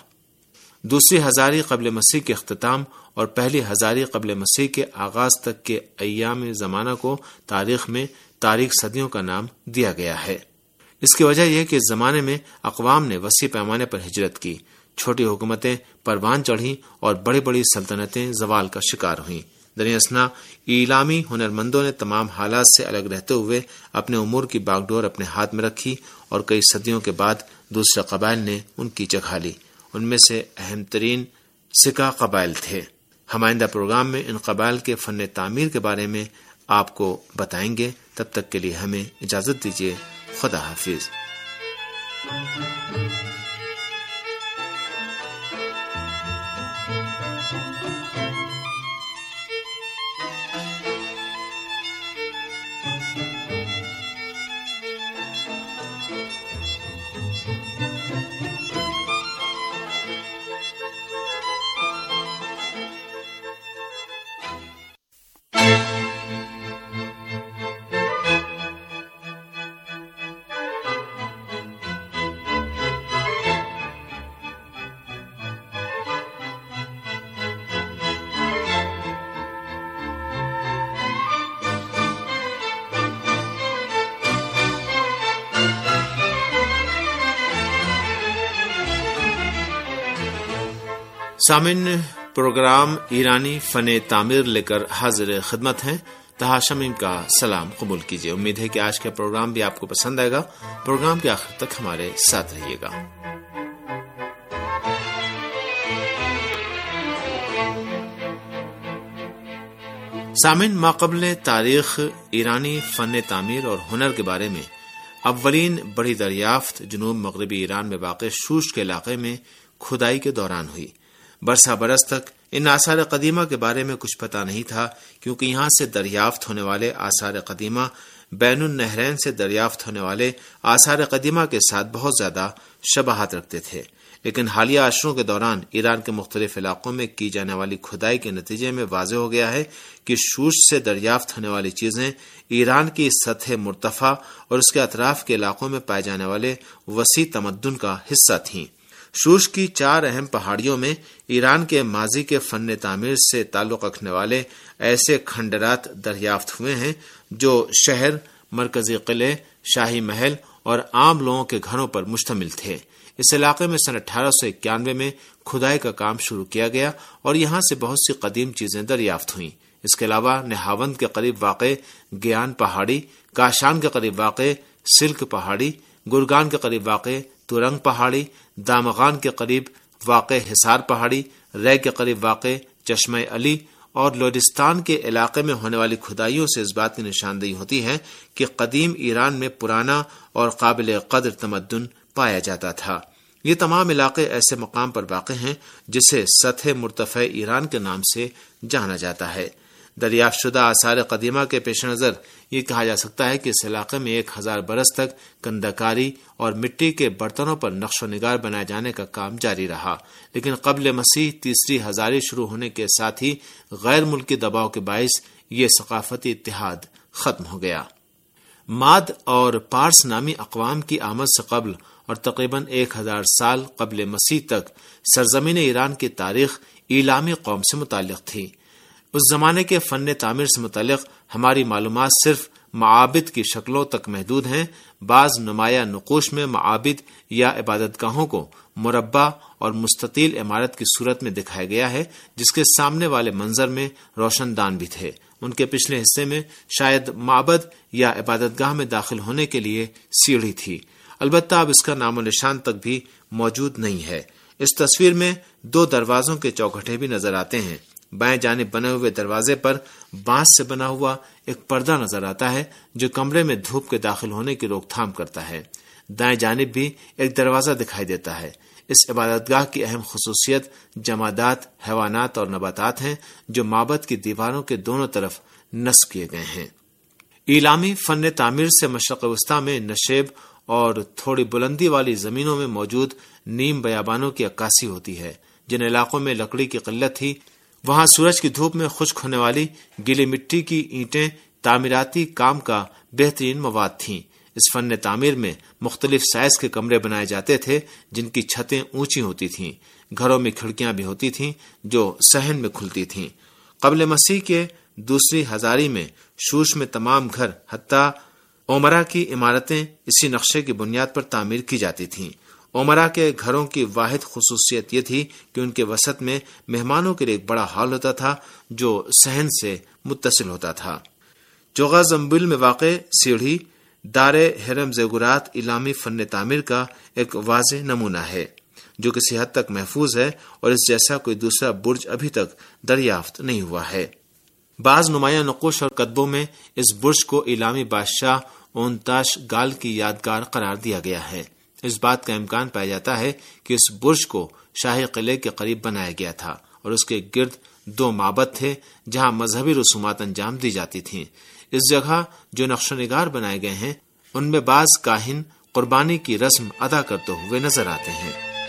دوسری ہزاری قبل مسیح کے اختتام اور پہلی ہزاری قبل مسیح کے آغاز تک کے ایام زمانہ کو تاریخ میں تاریخ صدیوں کا نام دیا گیا ہے۔ اس کی وجہ یہ کہ اس زمانے میں اقوام نے وسیع پیمانے پر ہجرت کی، چھوٹی حکومتیں پروان چڑھیں اور بڑی بڑی سلطنتیں زوال کا شکار ہوئیں۔ دراصل ایلامی ہنرمندوں نے تمام حالات سے الگ رہتے ہوئے اپنے امور کی باغ ڈور اپنے ہاتھ میں رکھی اور کئی صدیوں کے بعد دوسرے قبائل نے ان کی جگہ لی۔ ان میں سے اہم ترین سکا قبائل تھے۔ ہم آئندہ پروگرام میں ان قبائل کے فن تعمیر کے بارے میں آپ کو بتائیں گے۔ تب تک کے لیے ہمیں اجازت دیجیے۔ خدا حافظ۔ سامعین، پروگرام ایرانی فن تعمیر لے کر حاضر خدمت ہیں۔ طاہر شمیم کا سلام قبول کیجیے۔ امید ہے کہ آج کا پروگرام بھی آپ کو پسند آئے گا۔ پروگرام کے آخر تک ہمارے ساتھ رہیے گا۔ سامعین، ماقبل تاریخ ایرانی فن تعمیر اور ہنر کے بارے میں اولین بڑی دریافت جنوب مغربی ایران میں واقع شوش کے علاقے میں کھدائی کے دوران ہوئی۔ برسہ برس تک ان آثار قدیمہ کے بارے میں کچھ پتہ نہیں تھا، کیونکہ یہاں سے دریافت ہونے والے آثار قدیمہ بین النہرین سے دریافت ہونے والے آثار قدیمہ کے ساتھ بہت زیادہ شباہت رکھتے تھے۔ لیکن حالیہ عشروں کے دوران ایران کے مختلف علاقوں میں کی جانے والی کھدائی کے نتیجے میں واضح ہو گیا ہے کہ شوش سے دریافت ہونے والی چیزیں ایران کی سطح مرتفع اور اس کے اطراف کے علاقوں میں پائے جانے والے وسیع تمدن کا حصہ تھیں۔ شوش کی 4 اہم پہاڑیوں میں ایران کے ماضی کے فن تعمیر سے تعلق رکھنے والے ایسے کھنڈرات دریافت ہوئے ہیں جو شہر، مرکزی قلعے، شاہی محل اور عام لوگوں کے گھروں پر مشتمل تھے۔ اس علاقے میں سن 1891 میں کھدائی کا کام شروع کیا گیا اور یہاں سے بہت سی قدیم چیزیں دریافت ہوئیں۔ اس کے علاوہ نہاوند کے قریب واقع گیان پہاڑی، کاشان کے قریب واقع سلک پہاڑی، گرگان کے قریب واقع تورنگ پہاڑی، دامغان کے قریب واقع حصار پہاڑی، رے کے قریب واقع چشمہ علی اور لوڈستان کے علاقے میں ہونے والی کھدائیوں سے اس بات کی نشاندہی ہوتی ہے کہ قدیم ایران میں پرانا اور قابل قدر تمدن پایا جاتا تھا۔ یہ تمام علاقے ایسے مقام پر واقع ہیں جسے سطح مرتفع ایران کے نام سے جانا جاتا ہے۔ دریافت شدہ آثار قدیمہ کے پیش نظر یہ کہا جا سکتا ہے کہ اس علاقے میں 1000 برس تک کندکاری اور مٹی کے برتنوں پر نقش و نگار بنائے جانے کا کام جاری رہا، لیکن قبل مسیح تیسری ہزاری شروع ہونے کے ساتھ ہی غیر ملکی دباؤ کے باعث یہ ثقافتی اتحاد ختم ہو گیا۔ ماد اور پارس نامی اقوام کی آمد سے قبل اور تقریباً 1000 سال قبل مسیح تک سرزمین ایران کی تاریخ ایلامی قوم سے متعلق تھی۔ اس زمانے کے فن تعمیر سے متعلق ہماری معلومات صرف معابد کی شکلوں تک محدود ہیں۔ بعض نمایاں نقوش میں معابد یا عبادت گاہوں کو مربع اور مستطیل عمارت کی صورت میں دکھایا گیا ہے، جس کے سامنے والے منظر میں روشن دان بھی تھے۔ ان کے پچھلے حصے میں شاید معبد یا عبادت گاہ میں داخل ہونے کے لیے سیڑھی تھی، البتہ اب اس کا نام و نشان تک بھی موجود نہیں ہے۔ اس تصویر میں 2 دروازوں کے چوکھٹے بھی نظر آتے ہیں۔ بائیں جانب بنے ہوئے دروازے پر بانس سے بنا ہوا ایک پردہ نظر آتا ہے جو کمرے میں دھوپ کے داخل ہونے کی روک تھام کرتا ہے۔ دائیں جانب بھی ایک دروازہ دکھائی دیتا ہے۔ اس عبادت گاہ کی اہم خصوصیت جمادات، حیوانات اور نباتات ہیں جو معبد کی دیواروں کے دونوں طرف نصب کیے گئے ہیں۔ ایلامی فن تعمیر سے مشرق وسطیٰ میں نشیب اور تھوڑی بلندی والی زمینوں میں موجود نیم بیابانوں کی عکاسی ہوتی ہے۔ جن علاقوں میں لکڑی کی قلت تھی وہاں سورج کی دھوپ میں خشک ہونے والی گیلی مٹی کی اینٹیں تعمیراتی کام کا بہترین مواد تھیں۔ اس فن تعمیر میں مختلف سائز کے کمرے بنائے جاتے تھے جن کی چھتیں اونچی ہوتی تھیں۔ گھروں میں کھڑکیاں بھی ہوتی تھیں جو صحن میں کھلتی تھیں۔ قبل مسیح کے دوسری ہزاری میں شوش میں تمام گھر حتیٰ اومرا کی عمارتیں اسی نقشے کی بنیاد پر تعمیر کی جاتی تھیں۔ اومرا کے گھروں کی واحد خصوصیت یہ تھی کہ ان کے وسط میں مہمانوں کے لیے ایک بڑا ہال ہوتا تھا جو صحن سے متصل ہوتا تھا۔ چوغا زمبیل میں واقع سیڑھی دار ہرم زیگورات ایلامی فن تعمیر کا ایک واضح نمونہ ہے جو کسی حد تک محفوظ ہے، اور اس جیسا کوئی دوسرا برج ابھی تک دریافت نہیں ہوا ہے۔ بعض نمایاں نقوش اور کتبوں میں اس برج کو ایلامی بادشاہ اونتاش گال کی یادگار قرار دیا گیا ہے۔ اس بات کا امکان پایا جاتا ہے کہ اس برج کو شاہی قلعے کے قریب بنایا گیا تھا اور اس کے گرد 2 معبد تھے جہاں مذہبی رسومات انجام دی جاتی تھیں۔ اس جگہ جو نقش و نگار بنائے گئے ہیں ان میں بعض کاہن قربانی کی رسم ادا کرتے ہوئے نظر آتے ہیں۔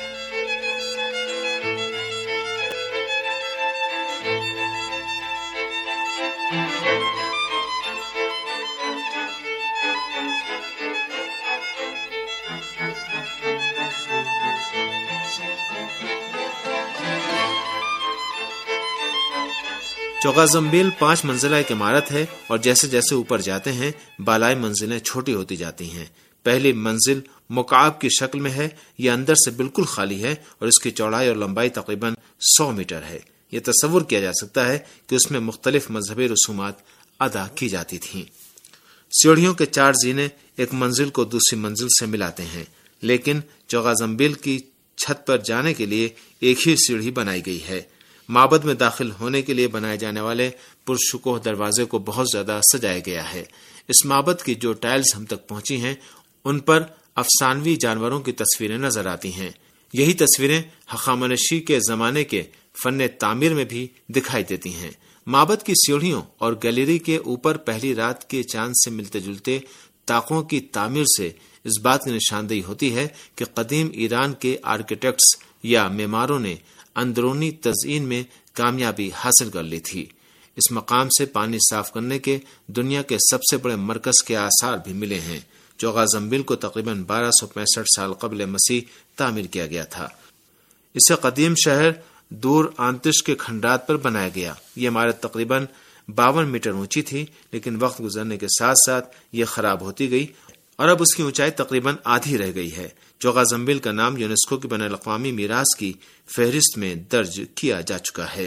چوغا زمبیل 5 منزلہ ایک عمارت ہے اور جیسے جیسے اوپر جاتے ہیں بالائی منزلیں چھوٹی ہوتی جاتی ہیں۔ پہلی منزل مکعب کی شکل میں ہے، یہ اندر سے بالکل خالی ہے اور اس کی چوڑائی اور لمبائی تقریباً 100 میٹر ہے۔ یہ تصور کیا جا سکتا ہے کہ اس میں مختلف مذہبی رسومات ادا کی جاتی تھیں۔ سیڑھیوں کے 4 زینے ایک منزل کو دوسری منزل سے ملاتے ہیں، لیکن چوغا زمبیل کی چھت پر جانے کے لیے ایک ہی سیڑھی بنائی گئی ہے۔ معبد میں داخل ہونے کے لیے بنائے جانے والے پرشکوہ دروازے کو بہت زیادہ سجایا گیا ہے۔ اس معبد کی جو ٹائلز ہم تک پہنچی ہیں ان پر افسانوی جانوروں کی تصویریں نظر آتی ہیں۔ یہی تصویریں ہخامنشی کے زمانے کے فن تعمیر میں بھی دکھائی دیتی ہیں۔ معبد کی سیڑھیوں اور گیلری کے اوپر پہلی رات کے چاند سے ملتے جلتے طاقوں کی تعمیر سے اس بات کی نشاندہی ہوتی ہے کہ قدیم ایران کے آرکیٹیکٹس یا معماروں نے اندرونی تزئین میں کامیابی حاصل کر لی تھی۔ اس مقام سے پانی صاف کرنے کے دنیا کے سب سے بڑے مرکز کے آثار بھی ملے ہیں۔ چوغا زمبیل کو تقریباً 1265 سال قبل مسیح تعمیر کیا گیا تھا۔ اسے قدیم شہر دور آنتش کے کھنڈرات پر بنایا گیا۔ یہ عمارت تقریباً 52 میٹر اونچی تھی، لیکن وقت گزرنے کے ساتھ ساتھ یہ خراب ہوتی گئی اور اب اس کی اونچائی تقریباً آدھی رہ گئی ہے۔ چوغا زمبیل کا نام یونیسکو کی بین الاقوامی میراث کی فہرست میں درج کیا جا چکا ہے۔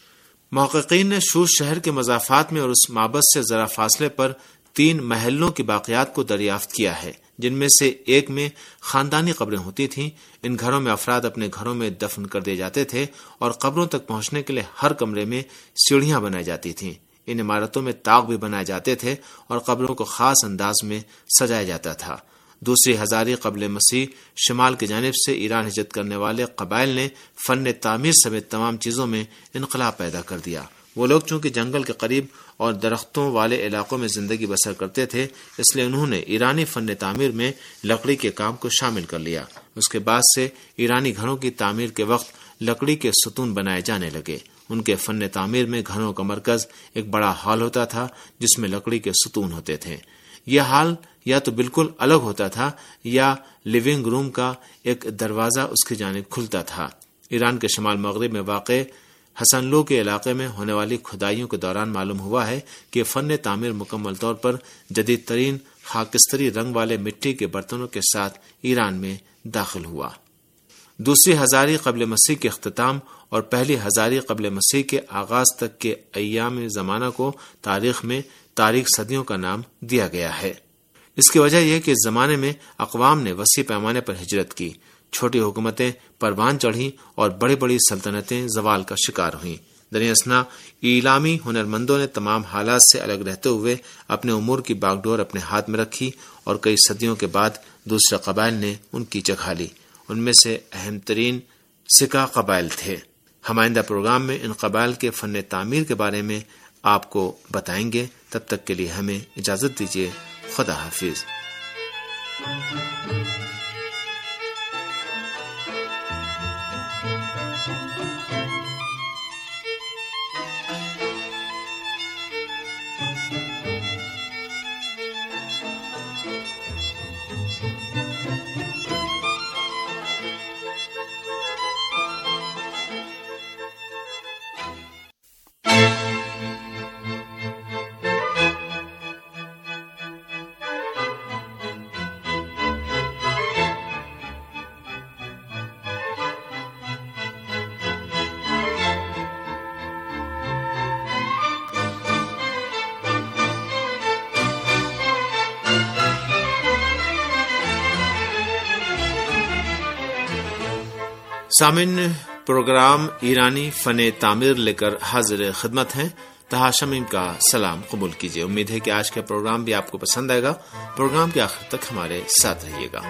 محققین نے شوش شہر کے مضافات میں اور اس معبد سے ذرا فاصلے پر 3 محلوں کی باقیات کو دریافت کیا ہے، جن میں سے ایک میں خاندانی قبریں ہوتی تھیں۔ ان گھروں میں افراد اپنے گھروں میں دفن کر دیے جاتے تھے اور قبروں تک پہنچنے کے لیے ہر کمرے میں سیڑھیاں بنائی جاتی تھیں۔ ان عمارتوں میں طاق بھی بنائے جاتے تھے اور قبروں کو خاص انداز میں سجایا جاتا تھا۔ دوسری ہزاری قبل مسیح شمال کی جانب سے ایران ہجرت کرنے والے قبائل نے فن تعمیر سمیت تمام چیزوں میں انقلاب پیدا کر دیا۔ وہ لوگ چونکہ جنگل کے قریب اور درختوں والے علاقوں میں زندگی بسر کرتے تھے، اس لیے انہوں نے ایرانی فن تعمیر میں لکڑی کے کام کو شامل کر لیا۔ اس کے بعد سے ایرانی گھروں کی تعمیر کے وقت لکڑی کے ستون بنائے جانے لگے۔ ان کے فن تعمیر میں گھروں کا مرکز ایک بڑا ہال ہوتا تھا جس میں لکڑی کے ستون ہوتے تھے۔ یہ ہال یا تو بالکل الگ ہوتا تھا یا لیونگ روم کا ایک دروازہ اس کی جانب کھلتا تھا۔ ایران کے شمال مغرب میں واقع حسن لو کے علاقے میں ہونے والی کھدائیوں کے دوران معلوم ہوا ہے کہ فن تعمیر مکمل طور پر جدید ترین خاکستری رنگ والے مٹی کے برتنوں کے ساتھ ایران میں داخل ہوا۔ دوسری ہزاری قبل مسیح کے اختتام اور پہلی ہزاری قبل مسیح کے آغاز تک کے ایام زمانہ کو تاریخ میں تاریخ صدیوں کا نام دیا گیا ہے۔ اس کی وجہ یہ کہ اس زمانے میں اقوام نے وسیع پیمانے پر ہجرت کی، چھوٹی حکومتیں پروان چڑھیں اور بڑی بڑی سلطنتیں زوال کا شکار ہوئیں۔ دریں ایلامی ہنرمندوں نے تمام حالات سے الگ رہتے ہوئے اپنے امور کی باغ ڈور اپنے ہاتھ میں رکھی اور کئی صدیوں کے بعد دوسرے قبائل نے ان کی جگہ لی۔ ان میں سے اہم ترین سکا قبائل تھے۔ ہم آئندہ پروگرام میں ان قبائل کے فن تعمیر کے بارے میں آپ کو بتائیں گے۔ تب تک کے لیے ہمیں اجازت دیجیے۔ خدا حافظ۔ سامعین، پروگرام ایرانی فن تعمیر لے کر حاضر خدمت ہیں۔ تہاشمین کا سلام قبول کیجیے۔ امید ہے کہ آج کا پروگرام بھی آپ کو پسند آئے گا۔ پروگرام کے آخر تک ہمارے ساتھ رہیے گا۔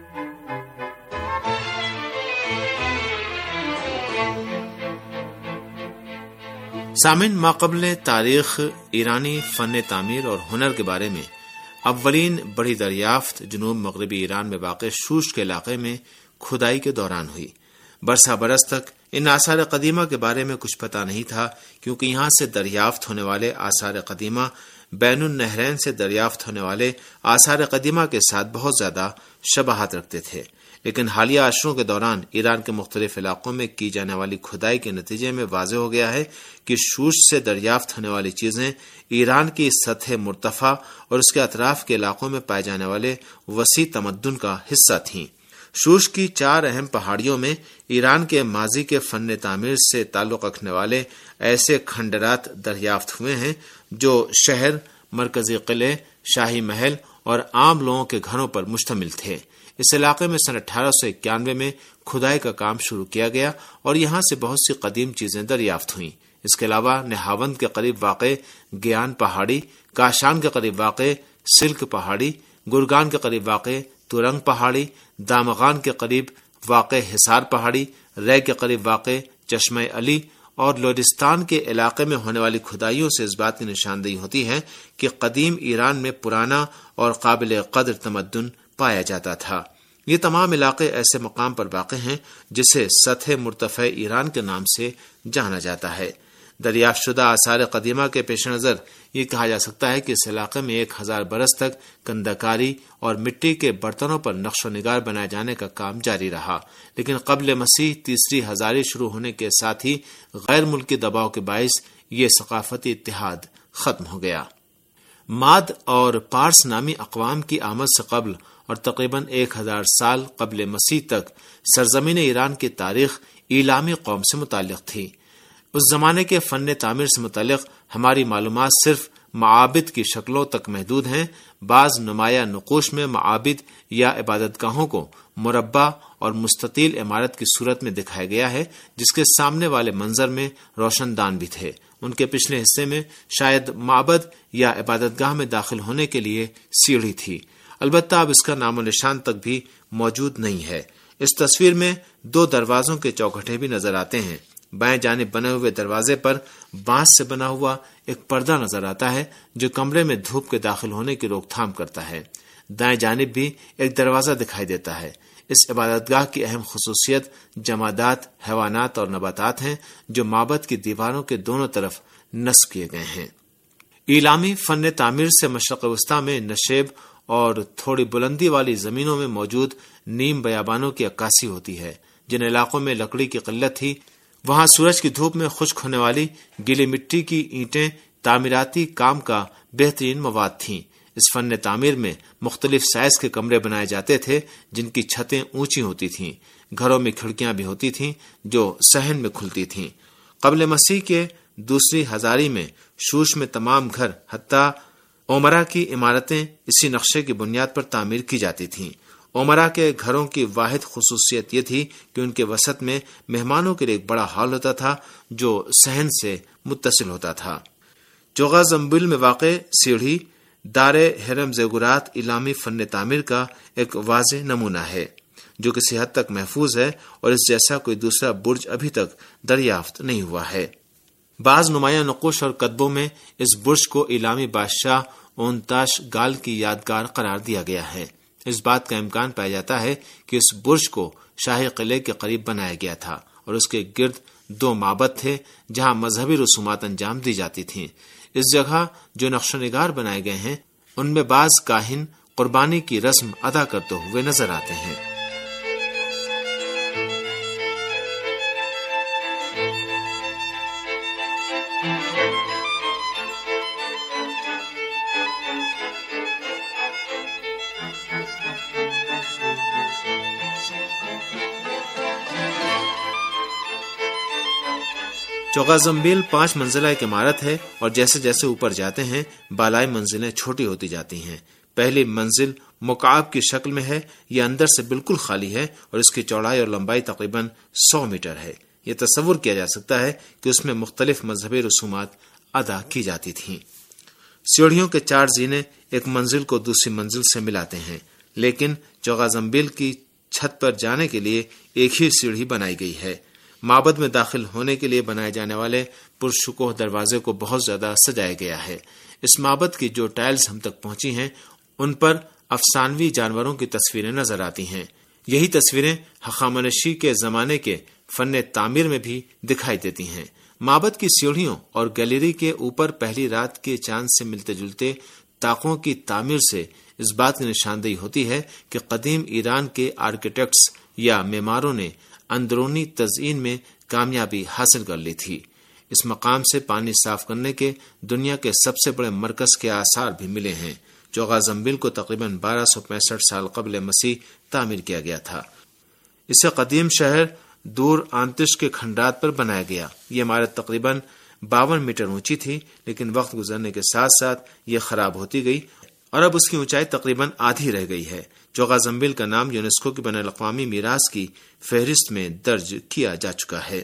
سامعین، ماقبل تاریخ ایرانی فن تعمیر اور ہنر کے بارے میں اولین بڑی دریافت جنوب مغربی ایران میں واقع شوش کے علاقے میں کھدائی کے دوران ہوئی۔ برسہ برس تک ان آثار قدیمہ کے بارے میں کچھ پتہ نہیں تھا، کیونکہ یہاں سے دریافت ہونے والے آثار قدیمہ بین النہرین سے دریافت ہونے والے آثار قدیمہ کے ساتھ بہت زیادہ شباہت رکھتے تھے۔ لیکن حالیہ عشروں کے دوران ایران کے مختلف علاقوں میں کی جانے والی کھدائی کے نتیجے میں واضح ہو گیا ہے کہ شوش سے دریافت ہونے والی چیزیں ایران کی سطح مرتفع اور اس کے اطراف کے علاقوں میں پائے جانے والے وسیع تمدن کا حصہ تھیں۔ شوش کی 4 اہم پہاڑیوں میں ایران کے ماضی کے فن تعمیر سے تعلق رکھنے والے ایسے کھنڈرات دریافت ہوئے ہیں جو شہر، مرکزی قلعے، شاہی محل اور عام لوگوں کے گھروں پر مشتمل تھے۔ اس علاقے میں سن 1891 میں کھدائی کا کام شروع کیا گیا اور یہاں سے بہت سی قدیم چیزیں دریافت ہوئیں۔ اس کے علاوہ نہاوند کے قریب واقع گیان پہاڑی، کاشان کے قریب واقع سلک پہاڑی، گرگان کے قریب واقع تورنگ پہاڑی، دامغان کے قریب واقع حصار پہاڑی، رے کے قریب واقع چشمہ علی اور لورستان کے علاقے میں ہونے والی کھدائیوں سے اس بات کی نشاندہی ہوتی ہے کہ قدیم ایران میں پرانا اور قابل قدر تمدن پایا جاتا تھا۔ یہ تمام علاقے ایسے مقام پر واقع ہیں جسے سطح مرتفع ایران کے نام سے جانا جاتا ہے۔ دریافت شدہ آثار قدیمہ کے پیش نظر یہ کہا جا سکتا ہے کہ اس علاقے میں 1000 برس تک کندکاری اور مٹی کے برتنوں پر نقش و نگار بنائے جانے کا کام جاری رہا، لیکن قبل مسیح تیسری ہزاری شروع ہونے کے ساتھ ہی غیر ملکی دباؤ کے باعث یہ ثقافتی اتحاد ختم ہو گیا۔ ماد اور پارس نامی اقوام کی آمد سے قبل اور تقریباً 1000 سال قبل مسیح تک سرزمین ایران کی تاریخ ایلامی قوم سے متعلق تھی۔ اس زمانے کے فن تعمیر سے متعلق ہماری معلومات صرف معابد کی شکلوں تک محدود ہیں۔ بعض نمایاں نقوش میں معابد یا عبادت گاہوں کو مربع اور مستطیل عمارت کی صورت میں دکھایا گیا ہے، جس کے سامنے والے منظر میں روشن دان بھی تھے۔ ان کے پچھلے حصے میں شاید معبد یا عبادت گاہ میں داخل ہونے کے لیے سیڑھی تھی، البتہ اب اس کا نام و نشان تک بھی موجود نہیں ہے۔ اس تصویر میں 2 دروازوں کے چوکھٹے بھی نظر آتے ہیں۔ بائیں جانب بنے ہوئے دروازے پر بانس سے بنا ہوا ایک پردہ نظر آتا ہے جو کمرے میں دھوپ کے داخل ہونے کی روک تھام کرتا ہے۔ دائیں جانب بھی ایک دروازہ دکھائی دیتا ہے۔ اس عبادت گاہ کی اہم خصوصیت جمادات، حیوانات اور نباتات ہیں جو معبد کی دیواروں کے دونوں طرف نصب کیے گئے ہیں۔ ایلامی فن تعمیر سے مشرق وسطی میں نشیب اور تھوڑی بلندی والی زمینوں میں موجود نیم بیابانوں کی عکاسی ہوتی ہے۔ جن علاقوں میں لکڑی کی قلت تھی وہاں سورج کی دھوپ میں خشک ہونے والی گیلی مٹی کی اینٹیں تعمیراتی کام کا بہترین مواد تھیں۔ اس فن تعمیر میں مختلف سائز کے کمرے بنائے جاتے تھے جن کی چھتیں اونچی ہوتی تھیں۔ گھروں میں کھڑکیاں بھی ہوتی تھیں جو صحن میں کھلتی تھیں۔ قبل مسیح کے دوسری ہزاری میں شوش میں تمام گھر حتیٰ عمرہ کی عمارتیں اسی نقشے کی بنیاد پر تعمیر کی جاتی تھیں۔ عمرہ کے گھروں کی واحد خصوصیت یہ تھی کہ ان کے وسط میں مہمانوں کے لیے ایک بڑا ہال ہوتا تھا جو صحن سے متصل ہوتا تھا۔ جوغا زمبیل میں واقع سیڑھی دار ہرم زیگورات ایلامی فن تعمیر کا ایک واضح نمونہ ہے جو کسی حد تک محفوظ ہے اور اس جیسا کوئی دوسرا برج ابھی تک دریافت نہیں ہوا ہے۔ بعض نمایاں نقوش اور کتبوں میں اس برج کو ایلامی بادشاہ اونتاش گال کی یادگار قرار دیا گیا ہے۔ اس بات کا امکان پایا جاتا ہے کہ اس برج کو شاہی قلعے کے قریب بنایا گیا تھا اور اس کے گرد 2 معبد تھے جہاں مذہبی رسومات انجام دی جاتی تھیں۔ اس جگہ جو نقش و نگار بنائے گئے ہیں ان میں بعض کاہن قربانی کی رسم ادا کرتے ہوئے نظر آتے ہیں۔ چوغا زمبیل 5 منزلہ ایک عمارت ہے اور جیسے جیسے اوپر جاتے ہیں بالائی منزلیں چھوٹی ہوتی جاتی ہیں۔ پہلی منزل مکعب کی شکل میں ہے، یہ اندر سے بالکل خالی ہے اور اس کی چوڑائی اور لمبائی تقریباً 100 میٹر ہے۔ یہ تصور کیا جا سکتا ہے کہ اس میں مختلف مذہبی رسومات ادا کی جاتی تھیں۔ سیڑھیوں کے 4 زینے ایک منزل کو دوسری منزل سے ملاتے ہیں، لیکن چوغا زمبیل کی چھت پر جانے کے لیے ایک ہی سیڑھی بنائی گئی ہے۔ معبد میں داخل ہونے کے لیے بنائے جانے والے پرشکوہ دروازے کو بہت زیادہ سجایا گیا ہے۔ اس معبد کی جو ٹائلز ہم تک پہنچی ہیں ان پر افسانوی جانوروں کی تصویریں نظر آتی ہیں۔ یہی تصویریں ہخامنشی کے زمانے کے فن تعمیر میں بھی دکھائی دیتی ہیں۔ معبد کی سیڑھیوں اور گیلری کے اوپر پہلی رات کے چاند سے ملتے جلتے طاقوں کی تعمیر سے اس بات کی نشاندہی ہوتی ہے کہ قدیم ایران کے آرکیٹیکٹس یا معماروں نے اندرونی تزئین میں کامیابی حاصل کر لی تھی۔ اس مقام سے پانی صاف کرنے کے دنیا کے سب سے بڑے مرکز کے آثار بھی ملے ہیں۔ چوغا زمبیل کو تقریباً 1265 سال قبل مسیح تعمیر کیا گیا تھا۔ اسے قدیم شہر دور آنتش کے کھنڈرات پر بنایا گیا۔ یہ عمارت تقریباً 52 میٹر اونچی تھی، لیکن وقت گزرنے کے ساتھ ساتھ یہ خراب ہوتی گئی اور اب اس کی اونچائی تقریباً آدھی رہ گئی ہے۔ چوغا زمبیل کا نام یونیسکو کی بین الاقوامی میراث کی فہرست میں درج کیا جا چکا ہے۔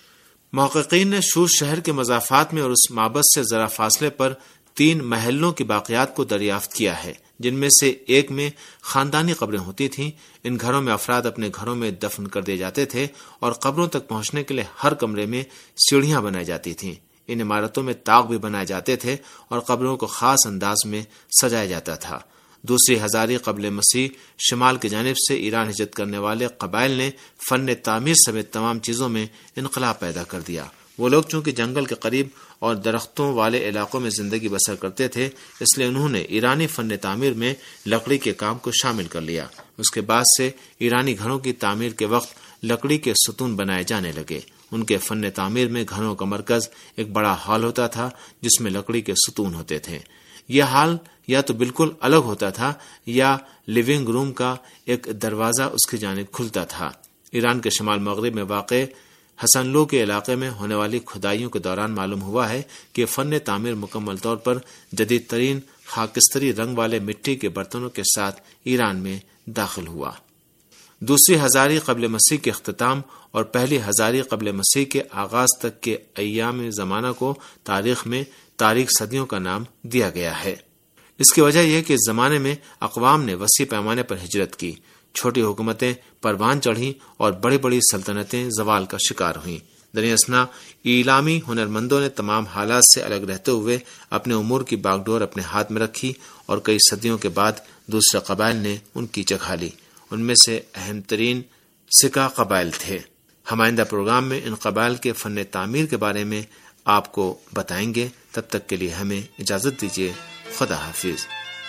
محققین نے شوش شہر کے مضافات میں اور اس معبد سے ذرا فاصلے پر 3 محلوں کی باقیات کو دریافت کیا ہے، جن میں سے ایک میں خاندانی قبریں ہوتی تھیں۔ ان گھروں میں افراد اپنے گھروں میں دفن کر دیے جاتے تھے اور قبروں تک پہنچنے کے لیے ہر کمرے میں سیڑھیاں بنائی جاتی تھیں۔ ان عمارتوں میں طاق بھی بنائے جاتے تھے اور قبروں کو خاص انداز میں سجایا جاتا تھا۔ دوسری ہزاری قبل مسیح شمال کی جانب سے ایران ہجرت کرنے والے قبائل نے فن تعمیر سمیت تمام چیزوں میں انقلاب پیدا کر دیا۔ وہ لوگ چونکہ جنگل کے قریب اور درختوں والے علاقوں میں زندگی بسر کرتے تھے، اس لیے انہوں نے ایرانی فن تعمیر میں لکڑی کے کام کو شامل کر لیا۔ اس کے بعد سے ایرانی گھروں کی تعمیر کے وقت لکڑی کے ستون بنائے جانے لگے۔ ان کے فن تعمیر میں گھروں کا مرکز ایک بڑا ہال ہوتا تھا جس میں لکڑی کے ستون ہوتے تھے۔ یہ ہال یا تو بالکل الگ ہوتا تھا یا لیونگ روم کا ایک دروازہ اس کی جانب کھلتا تھا۔ ایران کے شمال مغرب میں واقع حسن لو کے علاقے میں ہونے والی کھدائیوں کے دوران معلوم ہوا ہے کہ فن تعمیر مکمل طور پر جدید ترین خاکستری رنگ والے مٹی کے برتنوں کے ساتھ ایران میں داخل ہوا۔ دوسری ہزاری قبل مسیح کے اختتام اور پہلی ہزاری قبل مسیح کے آغاز تک کے ایام زمانہ کو تاریخ میں تاریخ صدیوں کا نام دیا گیا ہے۔ اس کی وجہ یہ کہ اس زمانے میں اقوام نے وسیع پیمانے پر ہجرت کی، چھوٹی حکومتیں پروان چڑھیں اور بڑی بڑی سلطنتیں زوال کا شکار ہوئیں۔ دریں ایلامی ہنرمندوں نے تمام حالات سے الگ رہتے ہوئے اپنے امور کی باگڈور اپنے ہاتھ میں رکھی اور کئی صدیوں کے بعد دوسرے قبائل نے ان کی جگہ لی۔ ان میں سے اہم ترین سکا قبائل تھے۔ ہم آئندہ پروگرام میں ان قبائل کے فن تعمیر کے بارے میں آپ کو بتائیں گے۔ تب تک کے لیے ہمیں اجازت دیجیے۔ خدا حافظ۔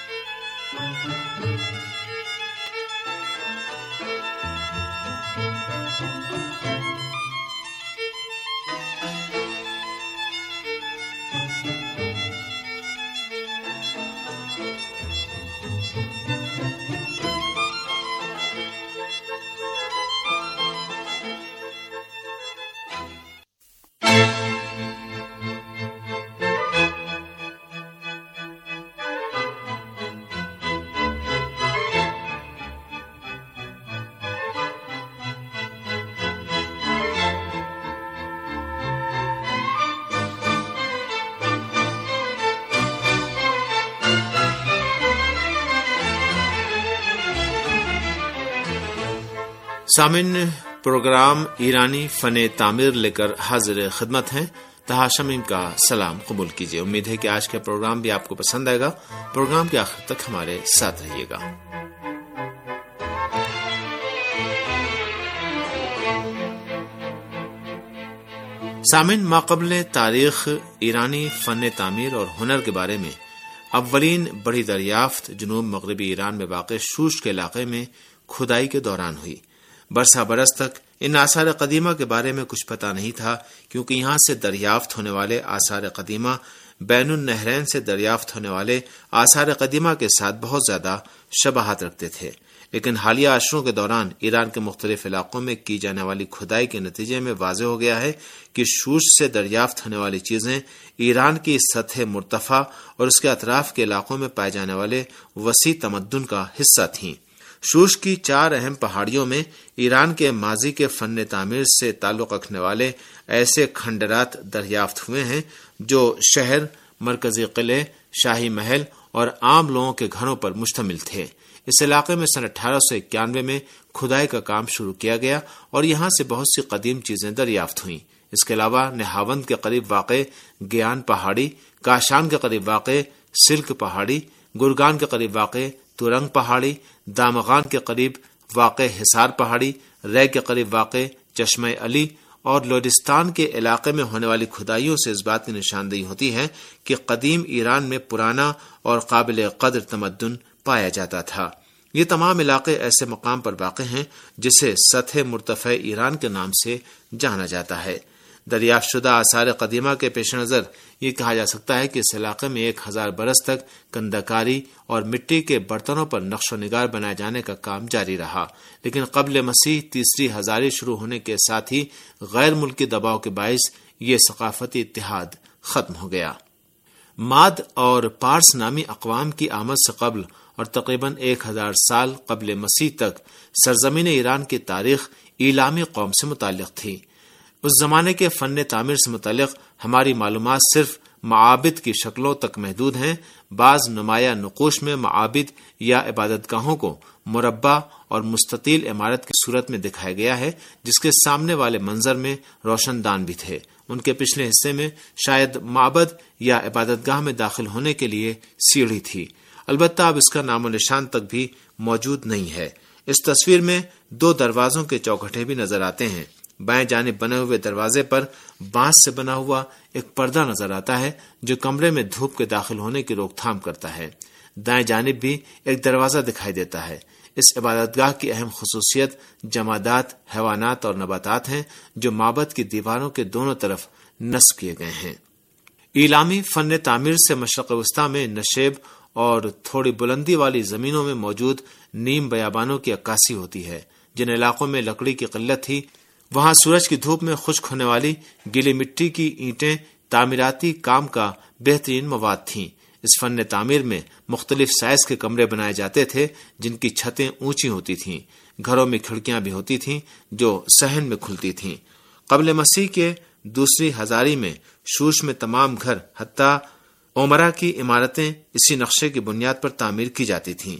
سامعین، پروگرام ایرانی فن تعمیر لے کر حاضر خدمت ہیں۔ تہاشمین کا سلام قبول کیجیے۔ امید ہے کہ آج کا پروگرام بھی آپ کو پسند آئے گا۔ پروگرام کے آخر تک ہمارے ساتھ رہیے گا۔ سامعین، ماقبل تاریخ ایرانی فن تعمیر اور ہنر کے بارے میں اولین بڑی دریافت جنوب مغربی ایران میں واقع شوش کے علاقے میں کھدائی کے دوران ہوئی۔ برسہ برس تک ان آثار قدیمہ کے بارے میں کچھ پتہ نہیں تھا، کیونکہ یہاں سے دریافت ہونے والے آثار قدیمہ بین النہرین سے دریافت ہونے والے آثار قدیمہ کے ساتھ بہت زیادہ شباہت رکھتے تھے۔ لیکن حالیہ عشروں کے دوران ایران کے مختلف علاقوں میں کی جانے والی کھدائی کے نتیجے میں واضح ہو گیا ہے کہ شوش سے دریافت ہونے والی چیزیں ایران کی سطح مرتفع اور اس کے اطراف کے علاقوں میں پائے جانے والے وسیع تمدن کا حصہ تھیں۔ شوش کی 4 اہم پہاڑیوں میں ایران کے ماضی کے فن تعمیر سے تعلق رکھنے والے ایسے کھنڈرات دریافت ہوئے ہیں جو شہر، مرکزی قلعے، شاہی محل اور عام لوگوں کے گھروں پر مشتمل تھے۔ اس علاقے میں سن 1891 میں کھدائی کا کام شروع کیا گیا اور یہاں سے بہت سی قدیم چیزیں دریافت ہوئیں۔ اس کے علاوہ نہاوند کے قریب واقع گیان پہاڑی، کاشان کے قریب واقع سلک پہاڑی، گرگان کے قریب واقع تورنگ پہاڑی، دامغان کے قریب واقع حصار پہاڑی، رے کے قریب واقع چشمہ علی اور لوڈستان کے علاقے میں ہونے والی کھدائیوں سے اس بات کی نشاندہی ہوتی ہے کہ قدیم ایران میں پرانا اور قابل قدر تمدن پایا جاتا تھا۔ یہ تمام علاقے ایسے مقام پر واقع ہیں جسے سطح مرتفع ایران کے نام سے جانا جاتا ہے۔ دریافت شدہ آثار قدیمہ کے پیش نظر یہ کہا جا سکتا ہے کہ اس علاقے میں 1000 برس تک کندکاری اور مٹی کے برتنوں پر نقش و نگار بنائے جانے کا کام جاری رہا، لیکن قبل مسیح تیسری ہزاری شروع ہونے کے ساتھ ہی غیر ملکی دباؤ کے باعث یہ ثقافتی اتحاد ختم ہو گیا۔ ماد اور پارس نامی اقوام کی آمد سے قبل اور تقریباً 1000 سال قبل مسیح تک سرزمین ایران کی تاریخ ایلامی قوم سے متعلق تھی۔ اس زمانے کے فن تعمیر سے متعلق ہماری معلومات صرف معابد کی شکلوں تک محدود ہیں۔ بعض نمایاں نقوش میں معابد یا عبادت گاہوں کو مربع اور مستطیل عمارت کی صورت میں دکھایا گیا ہے، جس کے سامنے والے منظر میں روشن دان بھی تھے۔ ان کے پچھلے حصے میں شاید معبد یا عبادت گاہ میں داخل ہونے کے لیے سیڑھی تھی، البتہ اب اس کا نام و نشان تک بھی موجود نہیں ہے۔ اس تصویر میں 2 دروازوں کے چوکھٹے بھی نظر آتے ہیں۔ بائیں جانب بنے ہوئے دروازے پر بانس سے بنا ہوا ایک پردہ نظر آتا ہے جو کمرے میں دھوپ کے داخل ہونے کی روک تھام کرتا ہے۔ دائیں جانب بھی ایک دروازہ دکھائی دیتا ہے۔ اس عبادت گاہ کی اہم خصوصیت جمادات، حیوانات اور نباتات ہیں جو معبد کی دیواروں کے دونوں طرف نصب کیے گئے ہیں۔ ایلامی فن تعمیر سے مشرق وسطی میں نشیب اور تھوڑی بلندی والی زمینوں میں موجود نیم بیابانوں کی عکاسی ہوتی ہے۔ جن علاقوں میں لکڑی کی قلت تھی وہاں سورج کی دھوپ میں خشک ہونے والی گیلی مٹی کی اینٹیں تعمیراتی کام کا بہترین مواد تھیں۔ اس فن تعمیر میں مختلف سائز کے کمرے بنائے جاتے تھے جن کی چھتیں اونچی ہوتی تھیں۔ گھروں میں کھڑکیاں بھی ہوتی تھیں جو صحن میں کھلتی تھیں۔ قبل مسیح کے دوسری ہزاری میں شوش میں تمام گھر حتیٰ عمرہ کی عمارتیں اسی نقشے کی بنیاد پر تعمیر کی جاتی تھیں۔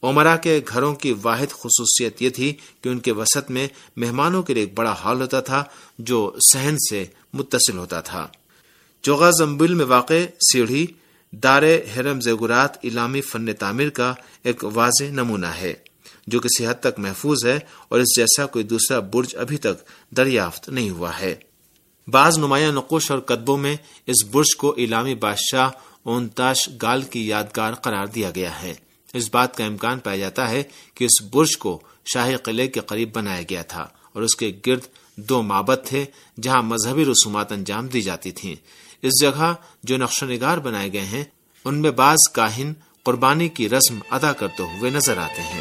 عمرا کے گھروں کی واحد خصوصیت یہ تھی کہ ان کے وسط میں مہمانوں کے لیے ایک بڑا ہال ہوتا تھا جو صحن سے متصل ہوتا تھا۔ چوغا زمبیل میں واقع سیڑھی دار ہرم زیگورات ایلامی فن تعمیر کا ایک واضح نمونہ ہے جو کسی حد تک محفوظ ہے، اور اس جیسا کوئی دوسرا برج ابھی تک دریافت نہیں ہوا ہے۔ بعض نمایاں نقوش اور کتبوں میں اس برج کو ایلامی بادشاہ اونتاش گال کی یادگار قرار دیا گیا ہے۔ اس بات کا امکان پایا جاتا ہے کہ اس برج کو شاہی قلعے کے قریب بنایا گیا تھا اور اس کے گرد 2 معبد تھے جہاں مذہبی رسومات انجام دی جاتی تھیں۔ اس جگہ جو نقش و نگار بنائے گئے ہیں ان میں بعض کاہن قربانی کی رسم ادا کرتے ہوئے نظر آتے ہیں۔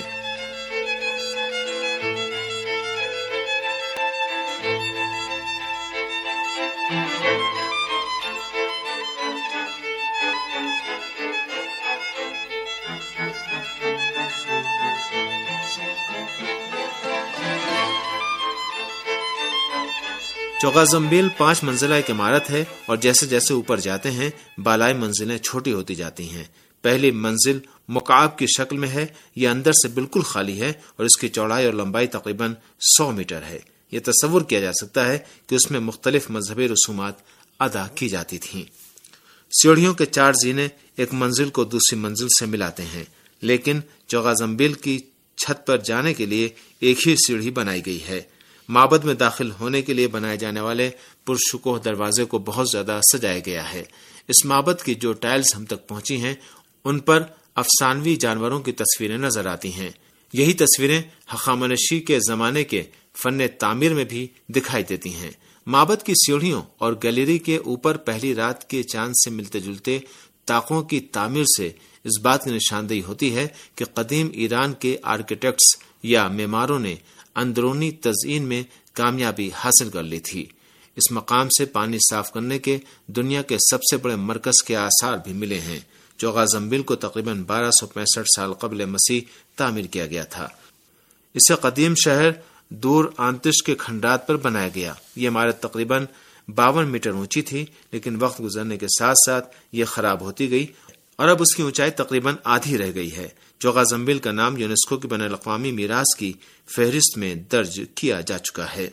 چوغا زمبیل 5 منزلہ ایک عمارت ہے اور جیسے جیسے اوپر جاتے ہیں بالائی منزلیں چھوٹی ہوتی جاتی ہیں۔ پہلی منزل مکعب کی شکل میں ہے، یہ اندر سے بالکل خالی ہے اور اس کی چوڑائی اور لمبائی تقریباً 100 میٹر ہے۔ یہ تصور کیا جا سکتا ہے کہ اس میں مختلف مذہبی رسومات ادا کی جاتی تھیں۔ سیڑھیوں کے 4 زینے ایک منزل کو دوسری منزل سے ملاتے ہیں، لیکن چوغا زمبیل کی چھت پر جانے کے لیے ایک ہی سیڑھی بنائی گئی ہے۔ معبد میں داخل ہونے کے لیے بنائے جانے والے پرشکوہ دروازے کو بہت زیادہ سجایا گیا ہے۔ اس معبد کی جو ٹائلز ہم تک پہنچی ہیں ان پر افسانوی جانوروں کی تصویریں نظر آتی ہیں۔ یہی تصویریں ہخامنشی کے زمانے کے فن تعمیر میں بھی دکھائی دیتی ہیں۔ معبد کی سیڑھیوں اور گیلری کے اوپر پہلی رات کے چاند سے ملتے جلتے طاقوں کی تعمیر سے اس بات کی نشاندہی ہوتی ہے کہ قدیم ایران کے آرکیٹیکٹس یا معماروں نے اندرونی تزئین میں کامیابی حاصل کر لی تھی۔ اس مقام سے پانی صاف کرنے کے دنیا کے سب سے بڑے مرکز کے آثار بھی ملے ہیں۔ چوغا زمبیل کو تقریباً 1265 سال قبل مسیح تعمیر کیا گیا تھا۔ اسے قدیم شہر دور آنتش کے کھنڈرات پر بنایا گیا۔ یہ عمارت تقریباً 52 میٹر اونچی تھی، لیکن وقت گزرنے کے ساتھ ساتھ یہ خراب ہوتی گئی اور اب اس کی اونچائی تقریباً آدھی رہ گئی ہے۔ چوغا زمبیل کا نام یونیسکو کی بین الاقوامی میراث کی فہرست میں درج کیا جا چکا ہے۔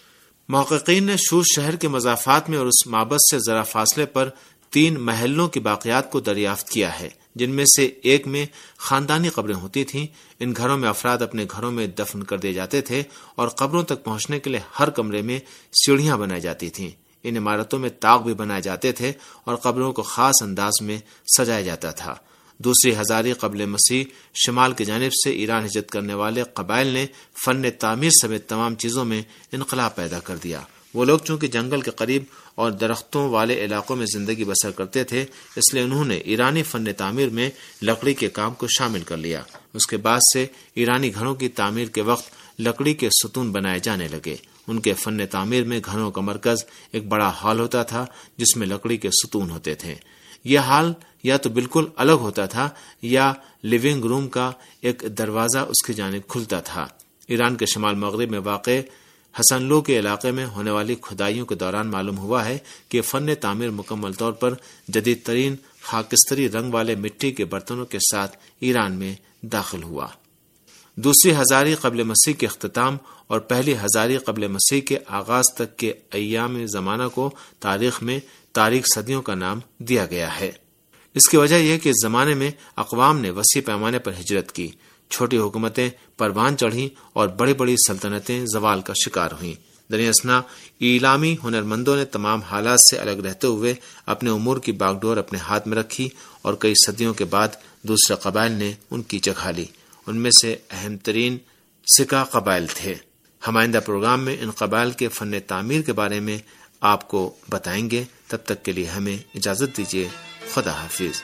محققین نے شوش شہر کے مضافات میں اور اس معبد سے ذرا فاصلے پر 3 محلوں کی باقیات کو دریافت کیا ہے، جن میں سے ایک میں خاندانی قبریں ہوتی تھیں۔ ان گھروں میں افراد اپنے گھروں میں دفن کر دیے جاتے تھے اور قبروں تک پہنچنے کے لیے ہر کمرے میں سیڑھیاں بنائی جاتی تھیں۔ ان عمارتوں میں طاق بھی بنائے جاتے تھے اور قبروں کو خاص انداز میں سجایا جاتا تھا۔ دوسری ہزاری قبل مسیح شمال کی جانب سے ایران ہجرت کرنے والے قبائل نے فن تعمیر سمیت تمام چیزوں میں انقلاب پیدا کر دیا۔ وہ لوگ چونکہ جنگل کے قریب اور درختوں والے علاقوں میں زندگی بسر کرتے تھے، اس لیے انہوں نے ایرانی فن تعمیر میں لکڑی کے کام کو شامل کر لیا۔ اس کے بعد سے ایرانی گھروں کی تعمیر کے وقت لکڑی کے ستون بنائے جانے لگے۔ ان کے فن تعمیر میں گھروں کا مرکز ایک بڑا ہال ہوتا تھا جس میں لکڑی کے ستون ہوتے تھے۔ یہ ہال یا تو بالکل الگ ہوتا تھا یا لیونگ روم کا ایک دروازہ اس کی جانب کھلتا تھا۔ ایران کے شمال مغرب میں واقع حسن لو کے علاقے میں ہونے والی کھدائیوں کے دوران معلوم ہوا ہے کہ فن تعمیر مکمل طور پر جدید ترین خاکستری رنگ والے مٹی کے برتنوں کے ساتھ ایران میں داخل ہوا۔ دوسری ہزاری قبل مسیح کے اختتام اور پہلی ہزاری قبل مسیح کے آغاز تک کے ایام زمانہ کو تاریخ میں تاریک صدیوں کا نام دیا گیا ہے۔ اس کی وجہ یہ کہ اس زمانے میں اقوام نے وسیع پیمانے پر ہجرت کی، چھوٹی حکومتیں پروان چڑھیں اور بڑی بڑی سلطنتیں زوال کا شکار ہوئیں۔ دراصل ایلامی ہنرمندوں نے تمام حالات سے الگ رہتے ہوئے اپنے امور کی باغ ڈور اپنے ہاتھ میں رکھی اور کئی صدیوں کے بعد دوسرے قبائل نے ان کی جگہ لی۔ ان میں سے اہم ترین سکا قبائل تھے۔ ہم آئندہ پروگرام میں ان قبائل کے فن تعمیر کے بارے میں آپ کو بتائیں گے۔ تب تک کے لیے ہمیں اجازت دیجیے۔ خدا حافظ۔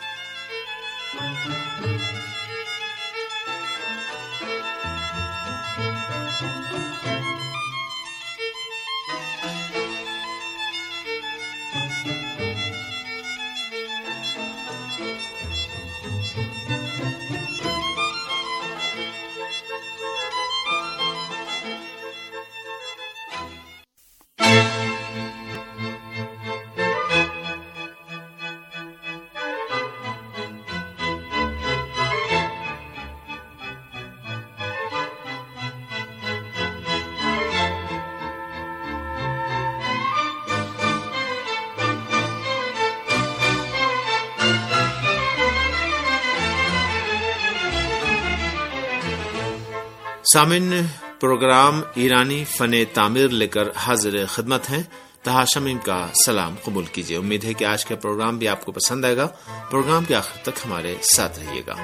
سامعین، پروگرام ایرانی فن تعمیر لے کر حاضر خدمت ہیں. طاہر شمیم کا سلام قبول کیجیے. امید ہے کہ آج کا پروگرام بھی آپ کو پسند آئے گا. پروگرام کے آخر تک ہمارے ساتھ رہیے گا.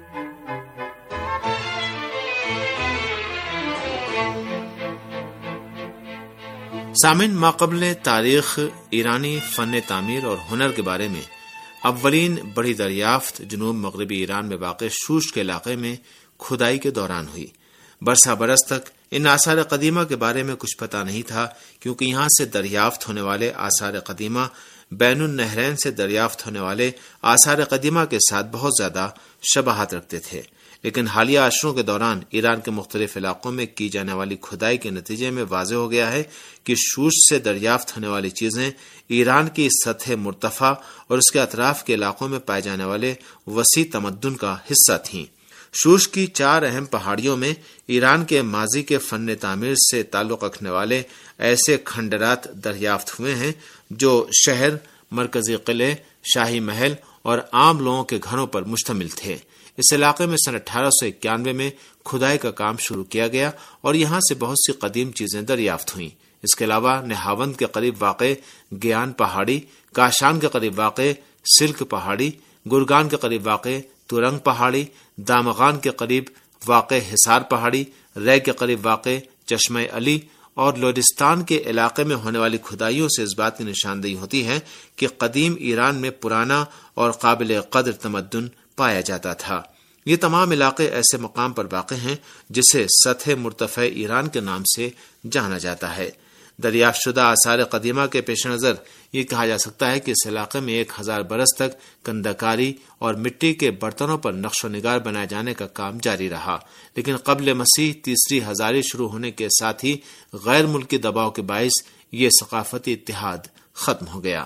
سامعین، ماقبل تاریخ ایرانی فن تعمیر اور ہنر کے بارے میں اولین بڑی دریافت جنوب مغربی ایران میں واقع شوش کے علاقے میں کھدائی کے دوران ہوئی. برسہ برس تک ان آثار قدیمہ کے بارے میں کچھ پتہ نہیں تھا، کیونکہ یہاں سے دریافت ہونے والے آثار قدیمہ بین النہرین سے دریافت ہونے والے آثار قدیمہ کے ساتھ بہت زیادہ شباہت رکھتے تھے. لیکن حالیہ عشروں کے دوران ایران کے مختلف علاقوں میں کی جانے والی کھدائی کے نتیجے میں واضح ہو گیا ہے کہ شوش سے دریافت ہونے والی چیزیں ایران کی سطح مرتفع اور اس کے اطراف کے علاقوں میں پائے جانے والے وسیع تمدن کا حصہ تھیں. شوش کی 4 اہم پہاڑیوں میں ایران کے ماضی کے فن تعمیر سے تعلق رکھنے والے ایسے کھنڈرات دریافت ہوئے ہیں جو شہر، مرکزی قلعے، شاہی محل اور عام لوگوں کے گھروں پر مشتمل تھے. اس علاقے میں سن 1891 میں کھدائی کا کام شروع کیا گیا اور یہاں سے بہت سی قدیم چیزیں دریافت ہوئیں. اس کے علاوہ نہاوند کے قریب واقع گیان پہاڑی، کاشان کے قریب واقع سلک پہاڑی، گرگان کے قریب واقع تورنگ پہاڑی، دامغان کے قریب واقع حصار پہاڑی، رے کے قریب واقع چشمہ علی اور لورستان کے علاقے میں ہونے والی کھدائیوں سے اس بات کی نشاندہی ہوتی ہے کہ قدیم ایران میں پرانا اور قابل قدر تمدن پایا جاتا تھا. یہ تمام علاقے ایسے مقام پر واقع ہیں جسے سطح مرتفع ایران کے نام سے جانا جاتا ہے. دریافت شدہ آثار قدیمہ کے پیش نظر یہ کہا جا سکتا ہے کہ اس علاقے میں 1000 برس تک کندکاری اور مٹی کے برتنوں پر نقش و نگار بنائے جانے کا کام جاری رہا، لیکن قبل مسیح تیسری ہزاری شروع ہونے کے ساتھ ہی غیر ملکی دباؤ کے باعث یہ ثقافتی اتحاد ختم ہو گیا.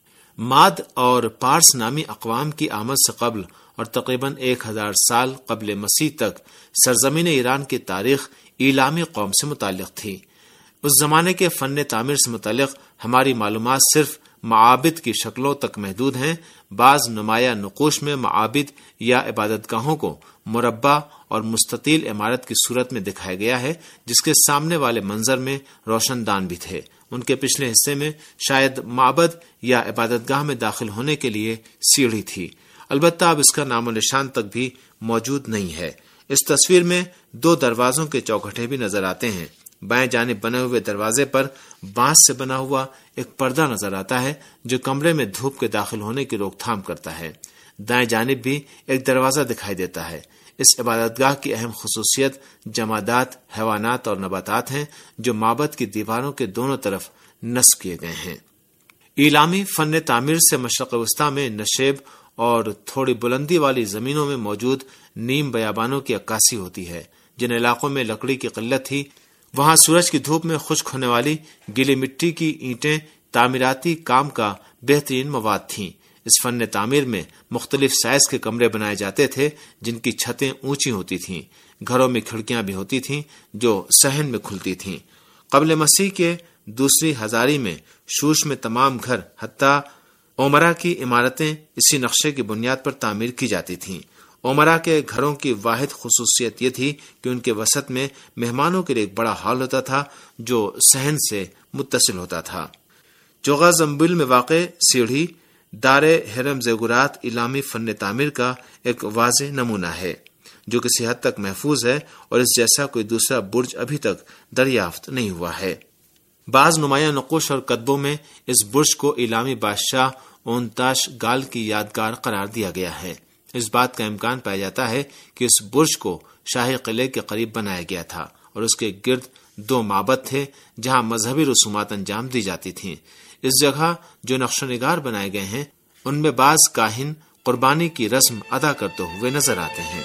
ماد اور پارس نامی اقوام کی آمد سے قبل اور تقریباً 1000 سال قبل مسیح تک سرزمین ایران کی تاریخ ایلامی قوم سے متعلق تھی. اس زمانے کے فن تعمیر سے متعلق ہماری معلومات صرف معابد کی شکلوں تک محدود ہیں. بعض نمایاں نقوش میں معابد یا عبادت گاہوں کو مربع اور مستطیل عمارت کی صورت میں دکھایا گیا ہے، جس کے سامنے والے منظر میں روشن دان بھی تھے. ان کے پچھلے حصے میں شاید معبد یا عبادت گاہ میں داخل ہونے کے لیے سیڑھی تھی. البتہ اب اس کا نام و نشان تک بھی موجود نہیں ہے. اس تصویر میں 2 دروازوں کے چوکھٹے بھی نظر آتے ہیں. بائیں جانب بنے ہوئے دروازے پر بانس سے بنا ہوا ایک پردہ نظر آتا ہے جو کمرے میں دھوپ کے داخل ہونے کی روک تھام کرتا ہے. دائیں جانب بھی ایک دروازہ دکھائی دیتا ہے. اس عبادت گاہ کی اہم خصوصیت جمادات، حیوانات اور نباتات ہیں جو معبد کی دیواروں کے دونوں طرف نصب کیے گئے ہیں. ایلامی فن تعمیر سے مشرق وسطی میں نشیب اور تھوڑی بلندی والی زمینوں میں موجود نیم بیابانوں کی عکاسی ہوتی ہے. جن علاقوں میں لکڑی کی قلت تھی وہاں سورج کی دھوپ میں خشک ہونے والی گیلی مٹی کی اینٹیں تعمیراتی کام کا بہترین مواد تھیں. اس فن تعمیر میں مختلف سائز کے کمرے بنائے جاتے تھے جن کی چھتیں اونچی ہوتی تھیں. گھروں میں کھڑکیاں بھی ہوتی تھیں جو صحن میں کھلتی تھیں. قبل مسیح کے دوسری ہزاری میں شوش میں تمام گھر حتیٰ اومرا کی عمارتیں اسی نقشے کی بنیاد پر تعمیر کی جاتی تھیں. اومرا کے گھروں کی واحد خصوصیت یہ تھی کہ ان کے وسط میں مہمانوں کے لیے ایک بڑا ہال ہوتا تھا جو صحن سے متصل ہوتا تھا. چوغا زمبل میں واقع سیڑھی دار ہرم زیگورات ایلامی فن تعمیر کا ایک واضح نمونہ ہے جو کسی حد تک محفوظ ہے اور اس جیسا کوئی دوسرا برج ابھی تک دریافت نہیں ہوا ہے. بعض نمایاں نقوش اور کتبوں میں اس برج کو ایلامی بادشاہ اونتاش گال کی یادگار قرار دیا گیا ہے. اس بات کا امکان پایا جاتا ہے کہ اس برج کو شاہی قلعے کے قریب بنایا گیا تھا اور اس کے گرد 2 معبد تھے جہاں مذہبی رسومات انجام دی جاتی تھیں. اس جگہ جو نقش و نگار بنائے گئے ہیں ان میں بعض کاہن قربانی کی رسم ادا کرتے ہوئے نظر آتے ہیں.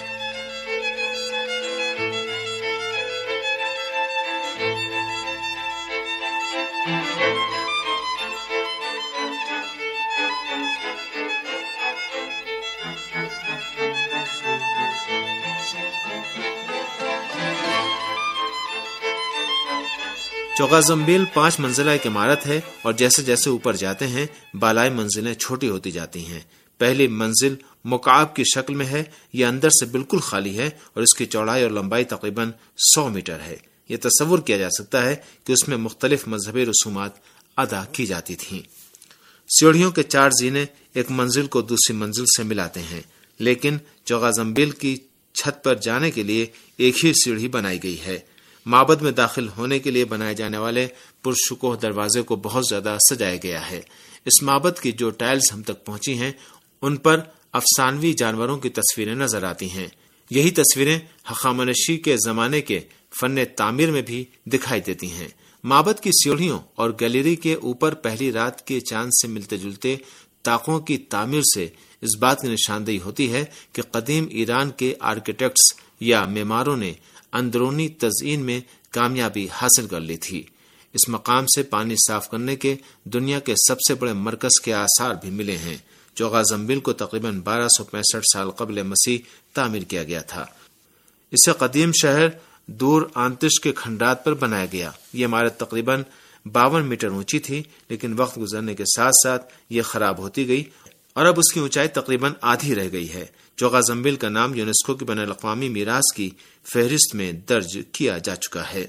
چوغا زمبیل 5 منزلہ ایک عمارت ہے اور جیسے جیسے اوپر جاتے ہیں بالائی منزلیں چھوٹی ہوتی جاتی ہیں. پہلی منزل مکعب کی شکل میں ہے، یہ اندر سے بالکل خالی ہے اور اس کی چوڑائی اور لمبائی تقریباً 100 میٹر ہے۔ یہ تصور کیا جا سکتا ہے کہ اس میں مختلف مذہبی رسومات ادا کی جاتی تھیں۔ سیڑھیوں کے 4 زینے ایک منزل کو دوسری منزل سے ملاتے ہیں، لیکن چوغا زمبیل کی چھت پر جانے کے لیے ایک ہی سیڑھی بنائی گئی ہے۔ معبد میں داخل ہونے کے لیے بنائے جانے والے پرشکوہ دروازے کو بہت زیادہ سجایا گیا ہے۔ اس معبد کی جو ٹائلز ہم تک پہنچی ہیں ان پر افسانوی جانوروں کی تصویریں نظر آتی ہیں۔ یہی تصویریں ہخامنشی کے زمانے کے فن تعمیر میں بھی دکھائی دیتی ہیں۔ معبد کی سیڑھیوں اور گیلری کے اوپر پہلی رات کے چاند سے ملتے جلتے طاقوں کی تعمیر سے اس بات کی نشاندہی ہوتی ہے کہ قدیم ایران کے آرکیٹیکٹس یا معماروں نے اندرونی تزئین میں کامیابی حاصل کر لی تھی۔ اس مقام سے پانی صاف کرنے کے دنیا کے سب سے بڑے مرکز کے آثار بھی ملے ہیں۔ چوغا زمبیل کو تقریباً 1265 سال قبل مسیح تعمیر کیا گیا تھا۔ اسے قدیم شہر دور آنتش کے کھنڈرات پر بنایا گیا۔ یہ عمارت تقریباً 52 میٹر اونچی تھی، لیکن وقت گزرنے کے ساتھ ساتھ یہ خراب ہوتی گئی اور اب اس کی اونچائی تقریباً آدھی رہ گئی ہے۔ چوغا زمبیل کا نام یونیسکو کی بین الاقوامی میراث کی فہرست میں درج کیا جا چکا ہے۔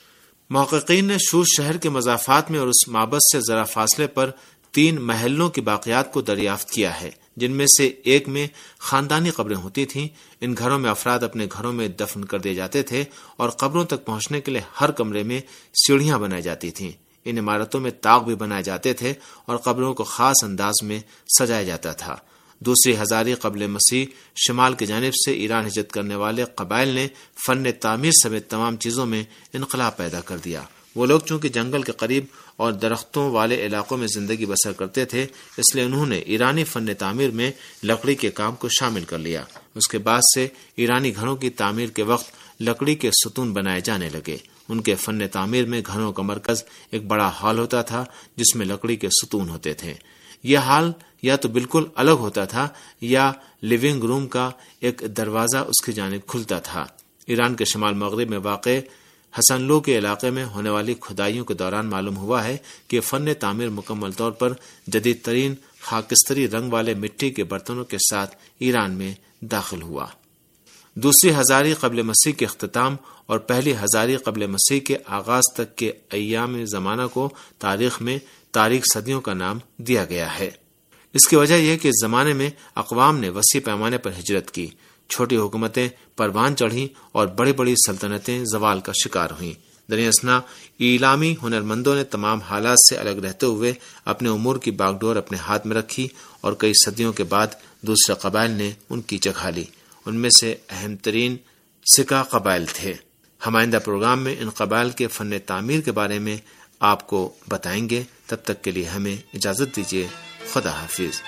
محققین نے شور شہر کے مضافات میں اور اس معبد سے ذرا فاصلے پر 3 محلوں کی باقیات کو دریافت کیا ہے، جن میں سے ایک میں خاندانی قبریں ہوتی تھیں۔ ان گھروں میں افراد اپنے گھروں میں دفن کر دیے جاتے تھے اور قبروں تک پہنچنے کے لیے ہر کمرے میں سیڑھیاں بنائی جاتی تھیں۔ ان عمارتوں میں طاق بھی بنائے جاتے تھے اور قبروں کو خاص انداز میں سجایا جاتا تھا۔ دوسری ہزاری قبل مسیح شمال کی جانب سے ایران ہجرت کرنے والے قبائل نے فن تعمیر سمیت تمام چیزوں میں انقلاب پیدا کر دیا۔ وہ لوگ چونکہ جنگل کے قریب اور درختوں والے علاقوں میں زندگی بسر کرتے تھے، اس لیے انہوں نے ایرانی فن تعمیر میں لکڑی کے کام کو شامل کر لیا۔ اس کے بعد سے ایرانی گھروں کی تعمیر کے وقت لکڑی کے ستون بنائے جانے لگے۔ ان کے فن تعمیر میں گھروں کا مرکز ایک بڑا ہال ہوتا تھا جس میں لکڑی کے ستون ہوتے تھے۔ یہ ہال یا تو بالکل الگ ہوتا تھا یا لیونگ روم کا ایک دروازہ اس کی جانب کھلتا تھا۔ ایران کے شمال مغرب میں واقع حسن لو کے علاقے میں ہونے والی کھدائیوں کے دوران معلوم ہوا ہے کہ فن تعمیر مکمل طور پر جدید ترین خاکستری رنگ والے مٹی کے برتنوں کے ساتھ ایران میں داخل ہوا۔ دوسری ہزاری قبل مسیح کے اختتام اور پہلی ہزاری قبل مسیح کے آغاز تک کے ایام زمانہ کو تاریخ میں تاریخ صدیوں کا نام دیا گیا ہے۔ اس کی وجہ یہ کہ اس زمانے میں اقوام نے وسیع پیمانے پر ہجرت کی، چھوٹی حکومتیں پروان چڑھیں اور بڑی بڑی سلطنتیں زوال کا شکار ہوئیں۔ دریں اثنا ایلامی ہنرمندوں نے تمام حالات سے الگ رہتے ہوئے اپنے امور کی باغ ڈور اپنے ہاتھ میں رکھی اور کئی صدیوں کے بعد دوسرے قبائل نے ان کی جگہ لی۔ ان میں سے اہم ترین سکا قبائل تھے۔ ہم آئندہ پروگرام میں ان قبائل کے فن تعمیر کے بارے میں آپ کو بتائیں گے۔ تب تک کے لیے ہمیں اجازت دیجیے۔ خدا حافظ۔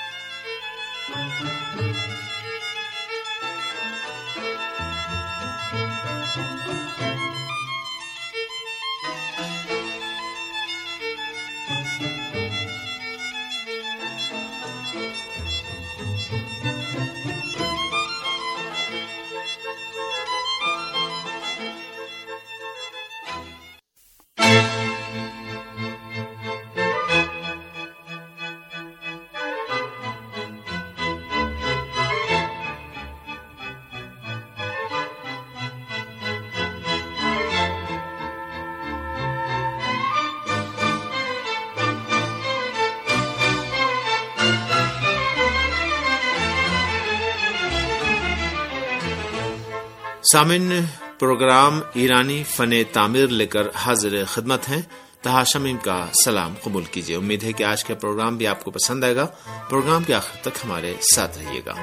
سامعین، پروگرام ایرانی فن تعمیر لے کر حاضر خدمت ہیں۔ تہا شمیم کا سلام قبول کیجیے۔ امید ہے کہ آج کا پروگرام بھی آپ کو پسند آئے گا۔ پروگرام کے آخر تک ہمارے ساتھ رہیے گا۔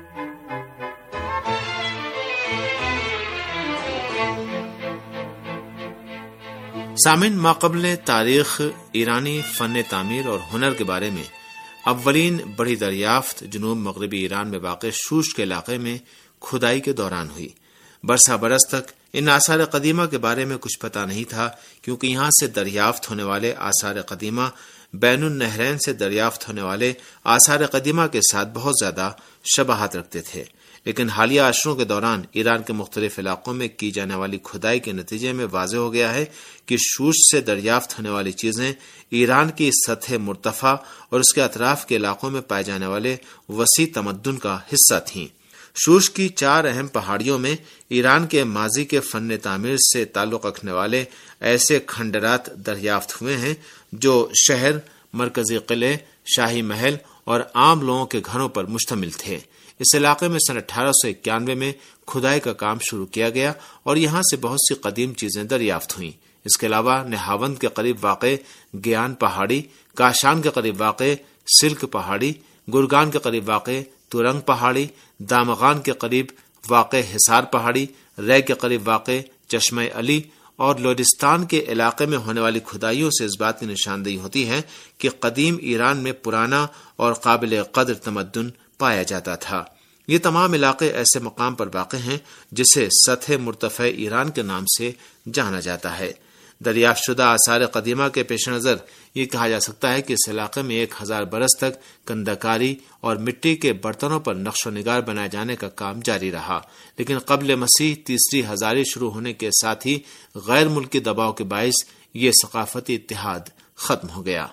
سامعین، ماقبل تاریخ ایرانی فن تعمیر اور ہنر کے بارے میں اولین بڑی دریافت جنوب مغربی ایران میں واقع شوش کے علاقے میں کھدائی کے دوران ہوئی۔ برسہ برس تک ان آثار قدیمہ کے بارے میں کچھ پتہ نہیں تھا، کیونکہ یہاں سے دریافت ہونے والے آثار قدیمہ بین النہرین سے دریافت ہونے والے آثار قدیمہ کے ساتھ بہت زیادہ شباہت رکھتے تھے۔ لیکن حالیہ عشروں کے دوران ایران کے مختلف علاقوں میں کی جانے والی کھدائی کے نتیجے میں واضح ہو گیا ہے کہ شوش سے دریافت ہونے والی چیزیں ایران کی سطح مرتفع اور اس کے اطراف کے علاقوں میں پائے جانے والے وسیع تمدن کا حصہ تھیں۔ شوش کی 4 اہم پہاڑیوں میں ایران کے ماضی کے فن تعمیر سے تعلق رکھنے والے ایسے کھنڈرات دریافت ہوئے ہیں جو شہر، مرکزی قلعے، شاہی محل اور عام لوگوں کے گھروں پر مشتمل تھے۔ اس علاقے میں سن 1891 میں کھدائی کا کام شروع کیا گیا اور یہاں سے بہت سی قدیم چیزیں دریافت ہوئیں۔ اس کے علاوہ نہاوند کے قریب واقع گیان پہاڑی، کاشان کے قریب واقع سلک پہاڑی، گرگان کے قریب واقع تورنگ پہاڑی، دامغان کے قریب واقع حصار پہاڑی، رے کے قریب واقع چشمہ علی اور لورستان کے علاقے میں ہونے والی کھدائیوں سے اس بات کی نشاندہی ہوتی ہے کہ قدیم ایران میں پرانا اور قابل قدر تمدن پایا جاتا تھا۔ یہ تمام علاقے ایسے مقام پر واقع ہیں جسے سطح مرتفع ایران کے نام سے جانا جاتا ہے۔ دریافت شدہ آثار قدیمہ کے پیش نظر یہ کہا جا سکتا ہے کہ اس علاقے میں 1000 برس تک کندکاری اور مٹی کے برتنوں پر نقش و نگار بنائے جانے کا کام جاری رہا، لیکن قبل مسیح تیسری ہزاری شروع ہونے کے ساتھ ہی غیر ملکی دباؤ کے باعث یہ ثقافتی اتحاد ختم ہو گیا۔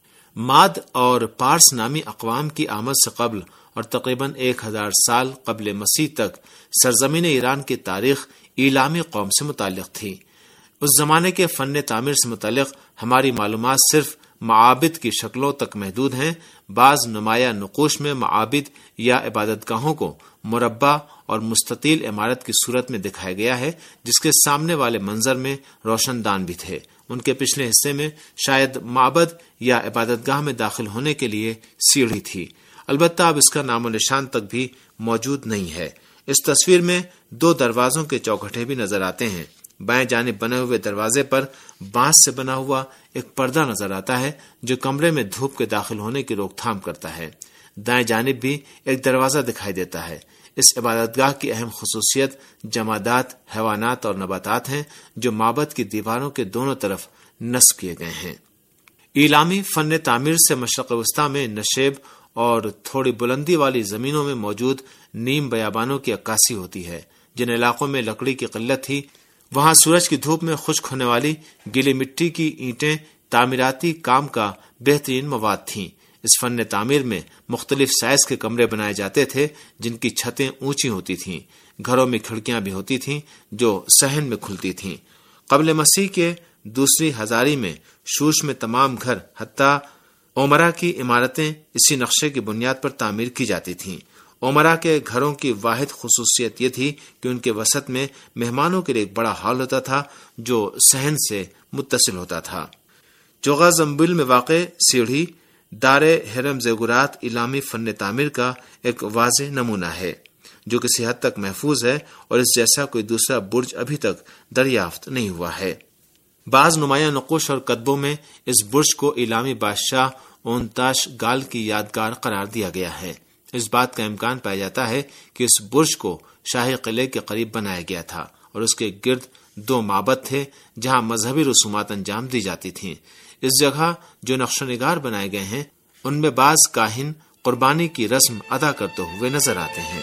ماد اور پارس نامی اقوام کی آمد سے قبل اور تقریباً 1000 سال قبل مسیح تک سرزمین ایران کی تاریخ ایلامی قوم سے متعلق تھی۔ اس زمانے کے فن تعمیر سے متعلق ہماری معلومات صرف معابد کی شکلوں تک محدود ہیں۔ بعض نمایاں نقوش میں معابد یا عبادت گاہوں کو مربع اور مستطیل عمارت کی صورت میں دکھایا گیا ہے جس کے سامنے والے منظر میں روشن دان بھی تھے۔ ان کے پچھلے حصے میں شاید معبد یا عبادت گاہ میں داخل ہونے کے لیے سیڑھی تھی، البتہ اب اس کا نام و نشان تک بھی موجود نہیں ہے۔ اس تصویر میں 2 دروازوں کے چوکھٹے بھی نظر آتے ہیں۔ بائیں جانب بنے ہوئے دروازے پر بانس سے بنا ہوا ایک پردہ نظر آتا ہے جو کمرے میں دھوپ کے داخل ہونے کی روک تھام کرتا ہے۔ دائیں جانب بھی ایک دروازہ دکھائی دیتا ہے۔ اس عبادت گاہ کی اہم خصوصیت جمادات، حیوانات اور نباتات ہیں جو معبد کی دیواروں کے دونوں طرف نصب کیے گئے ہیں۔ ایلامی فن تعمیر سے مشرق وسطیٰ میں نشیب اور تھوڑی بلندی والی زمینوں میں موجود نیم بیابانوں کی عکاسی ہوتی ہے۔ جن علاقوں میں لکڑی کی قلت تھی وہاں سورج کی دھوپ میں خشک ہونے والی گیلی مٹی کی اینٹیں تعمیراتی کام کا بہترین مواد تھیں۔ اس فن تعمیر میں مختلف سائز کے کمرے بنائے جاتے تھے جن کی چھتیں اونچی ہوتی تھیں۔ گھروں میں کھڑکیاں بھی ہوتی تھیں جو صحن میں کھلتی تھیں۔ قبل مسیح کے دوسری ہزاری میں شوش میں تمام گھر حتیٰ عمرہ کی عمارتیں اسی نقشے کی بنیاد پر تعمیر کی جاتی تھیں۔ عمرہ کے گھروں کی واحد خصوصیت یہ تھی کہ ان کے وسط میں مہمانوں کے لیے ایک بڑا ہال ہوتا تھا جو صحن سے متصل ہوتا تھا۔ چوغا زمبل میں واقع سیڑھی دار ہرم زیگورات ایلامی فن تعمیر کا ایک واضح نمونہ ہے جو کسی حد تک محفوظ ہے اور اس جیسا کوئی دوسرا برج ابھی تک دریافت نہیں ہوا ہے۔ بعض نمایاں نقوش اور کتبوں میں اس برج کو ایلامی بادشاہ اونتاش گال کی یادگار قرار دیا گیا ہے۔ اس بات کا امکان پایا جاتا ہے کہ اس برج کو شاہی قلعے کے قریب بنایا گیا تھا اور اس کے گرد 2 معبد تھے جہاں مذہبی رسومات انجام دی جاتی تھیں۔ اس جگہ جو نقش و نگار بنائے گئے ہیں ان میں بعض کاہن قربانی کی رسم ادا کرتے ہوئے نظر آتے ہیں۔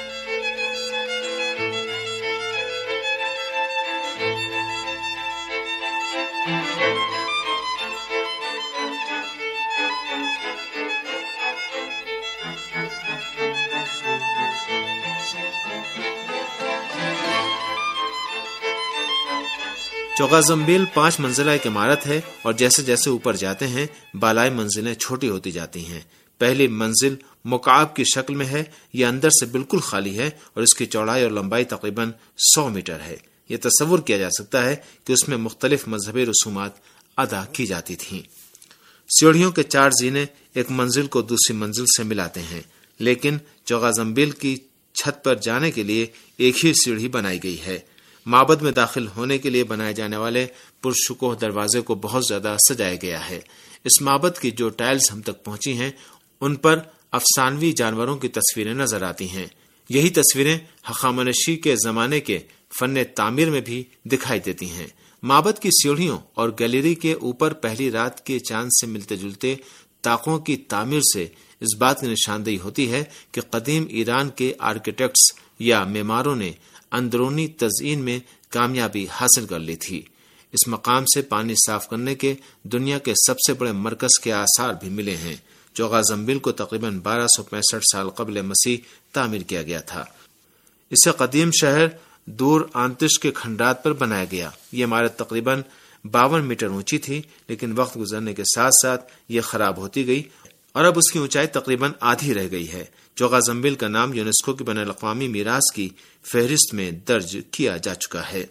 چوغا زمبیل 5 منزلہ ایک عمارت ہے اور جیسے جیسے اوپر جاتے ہیں بالائی منزلیں چھوٹی ہوتی جاتی ہیں۔ پہلی منزل مکعب کی شکل میں ہے، یہ اندر سے بالکل خالی ہے اور اس کی چوڑائی اور لمبائی تقریباً 100 میٹر ہے۔ یہ تصور کیا جا سکتا ہے کہ اس میں مختلف مذہبی رسومات ادا کی جاتی تھیں۔ سیڑھیوں کے 4 زینے ایک منزل کو دوسری منزل سے ملاتے ہیں، لیکن چوغا زمبیل کی چھت پر جانے کے لیے ایک ہی سیڑھی بنائی گئی ہے۔ معبد میں داخل ہونے کے لیے بنائے جانے والے پرشکوہ دروازے کو بہت زیادہ سجایا گیا ہے۔ اس معبد کی جو ٹائلز ہم تک پہنچی ہیں ان پر افسانوی جانوروں کی تصویریں نظر آتی ہیں۔ یہی تصویریں ہخامنشی کے زمانے کے فن تعمیر میں بھی دکھائی دیتی ہیں۔ معبد کی سیڑھیوں اور گیلری کے اوپر پہلی رات کے چاند سے ملتے جلتے طاقوں کی تعمیر سے اس بات کی نشاندہی ہوتی ہے کہ قدیم ایران کے آرکیٹیکٹس یا معماروں نے اندرونی تزئین میں کامیابی حاصل کر لی تھی۔ اس مقام سے پانی صاف کرنے کے دنیا کے سب سے بڑے مرکز کے آثار بھی ملے ہیں، جو غازنبیل کو تقریباً 1265 سال قبل مسیح تعمیر کیا گیا تھا۔ اسے قدیم شہر دور آنتش کے کھنڈرات پر بنایا گیا۔ یہ عمارت تقریباً 52 میٹر اونچی تھی، لیکن وقت گزرنے کے ساتھ ساتھ یہ خراب ہوتی گئی اور اب اس کی اونچائی تقریباً آدھی رہ گئی ہے، جو غازنبیل کا نام یونیسکو کی بین الاقوامی میراث کی فہرست میں درج کیا جا چکا ہے۔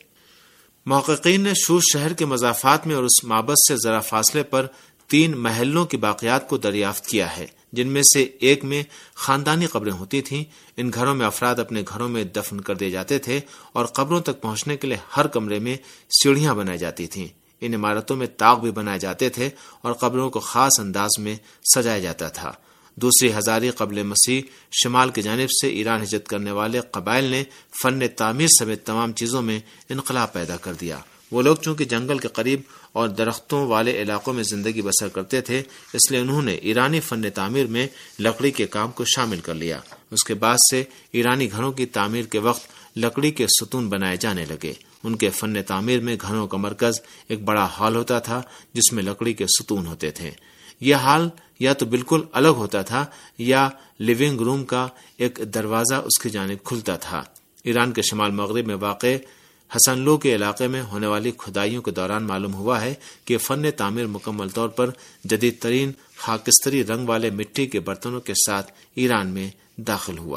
محققین نے شوش شہر کے مضافات میں اور اس معبد سے ذرا فاصلے پر 3 محلوں کی باقیات کو دریافت کیا ہے، جن میں سے ایک میں خاندانی قبریں ہوتی تھیں۔ ان گھروں میں افراد اپنے گھروں میں دفن کر دیے جاتے تھے اور قبروں تک پہنچنے کے لیے ہر کمرے میں سیڑھیاں بنائی جاتی تھیں۔ ان عمارتوں میں طاق بھی بنائے جاتے تھے اور قبروں کو خاص انداز میں سجایا جاتا تھا۔ دوسری ہزاری قبل مسیح شمال کی جانب سے ایران ہجرت کرنے والے قبائل نے فن تعمیر سمیت تمام چیزوں میں انقلاب پیدا کر دیا۔ وہ لوگ چونکہ جنگل کے قریب اور درختوں والے علاقوں میں زندگی بسر کرتے تھے، اس لیے انہوں نے ایرانی فن تعمیر میں لکڑی کے کام کو شامل کر لیا۔ اس کے بعد سے ایرانی گھروں کی تعمیر کے وقت لکڑی کے ستون بنائے جانے لگے۔ ان کے فن تعمیر میں گھروں کا مرکز ایک بڑا ہال ہوتا تھا جس میں لکڑی کے ستون ہوتے تھے۔ یہ ہال یا تو بالکل الگ ہوتا تھا یا لیونگ روم کا ایک دروازہ اس کی جانب کھلتا تھا۔ ایران کے شمال مغرب میں واقع حسن لو کے علاقے میں ہونے والی کھدائیوں کے دوران معلوم ہوا ہے کہ فن تعمیر مکمل طور پر جدید ترین خاکستری رنگ والے مٹی کے برتنوں کے ساتھ ایران میں داخل ہوا۔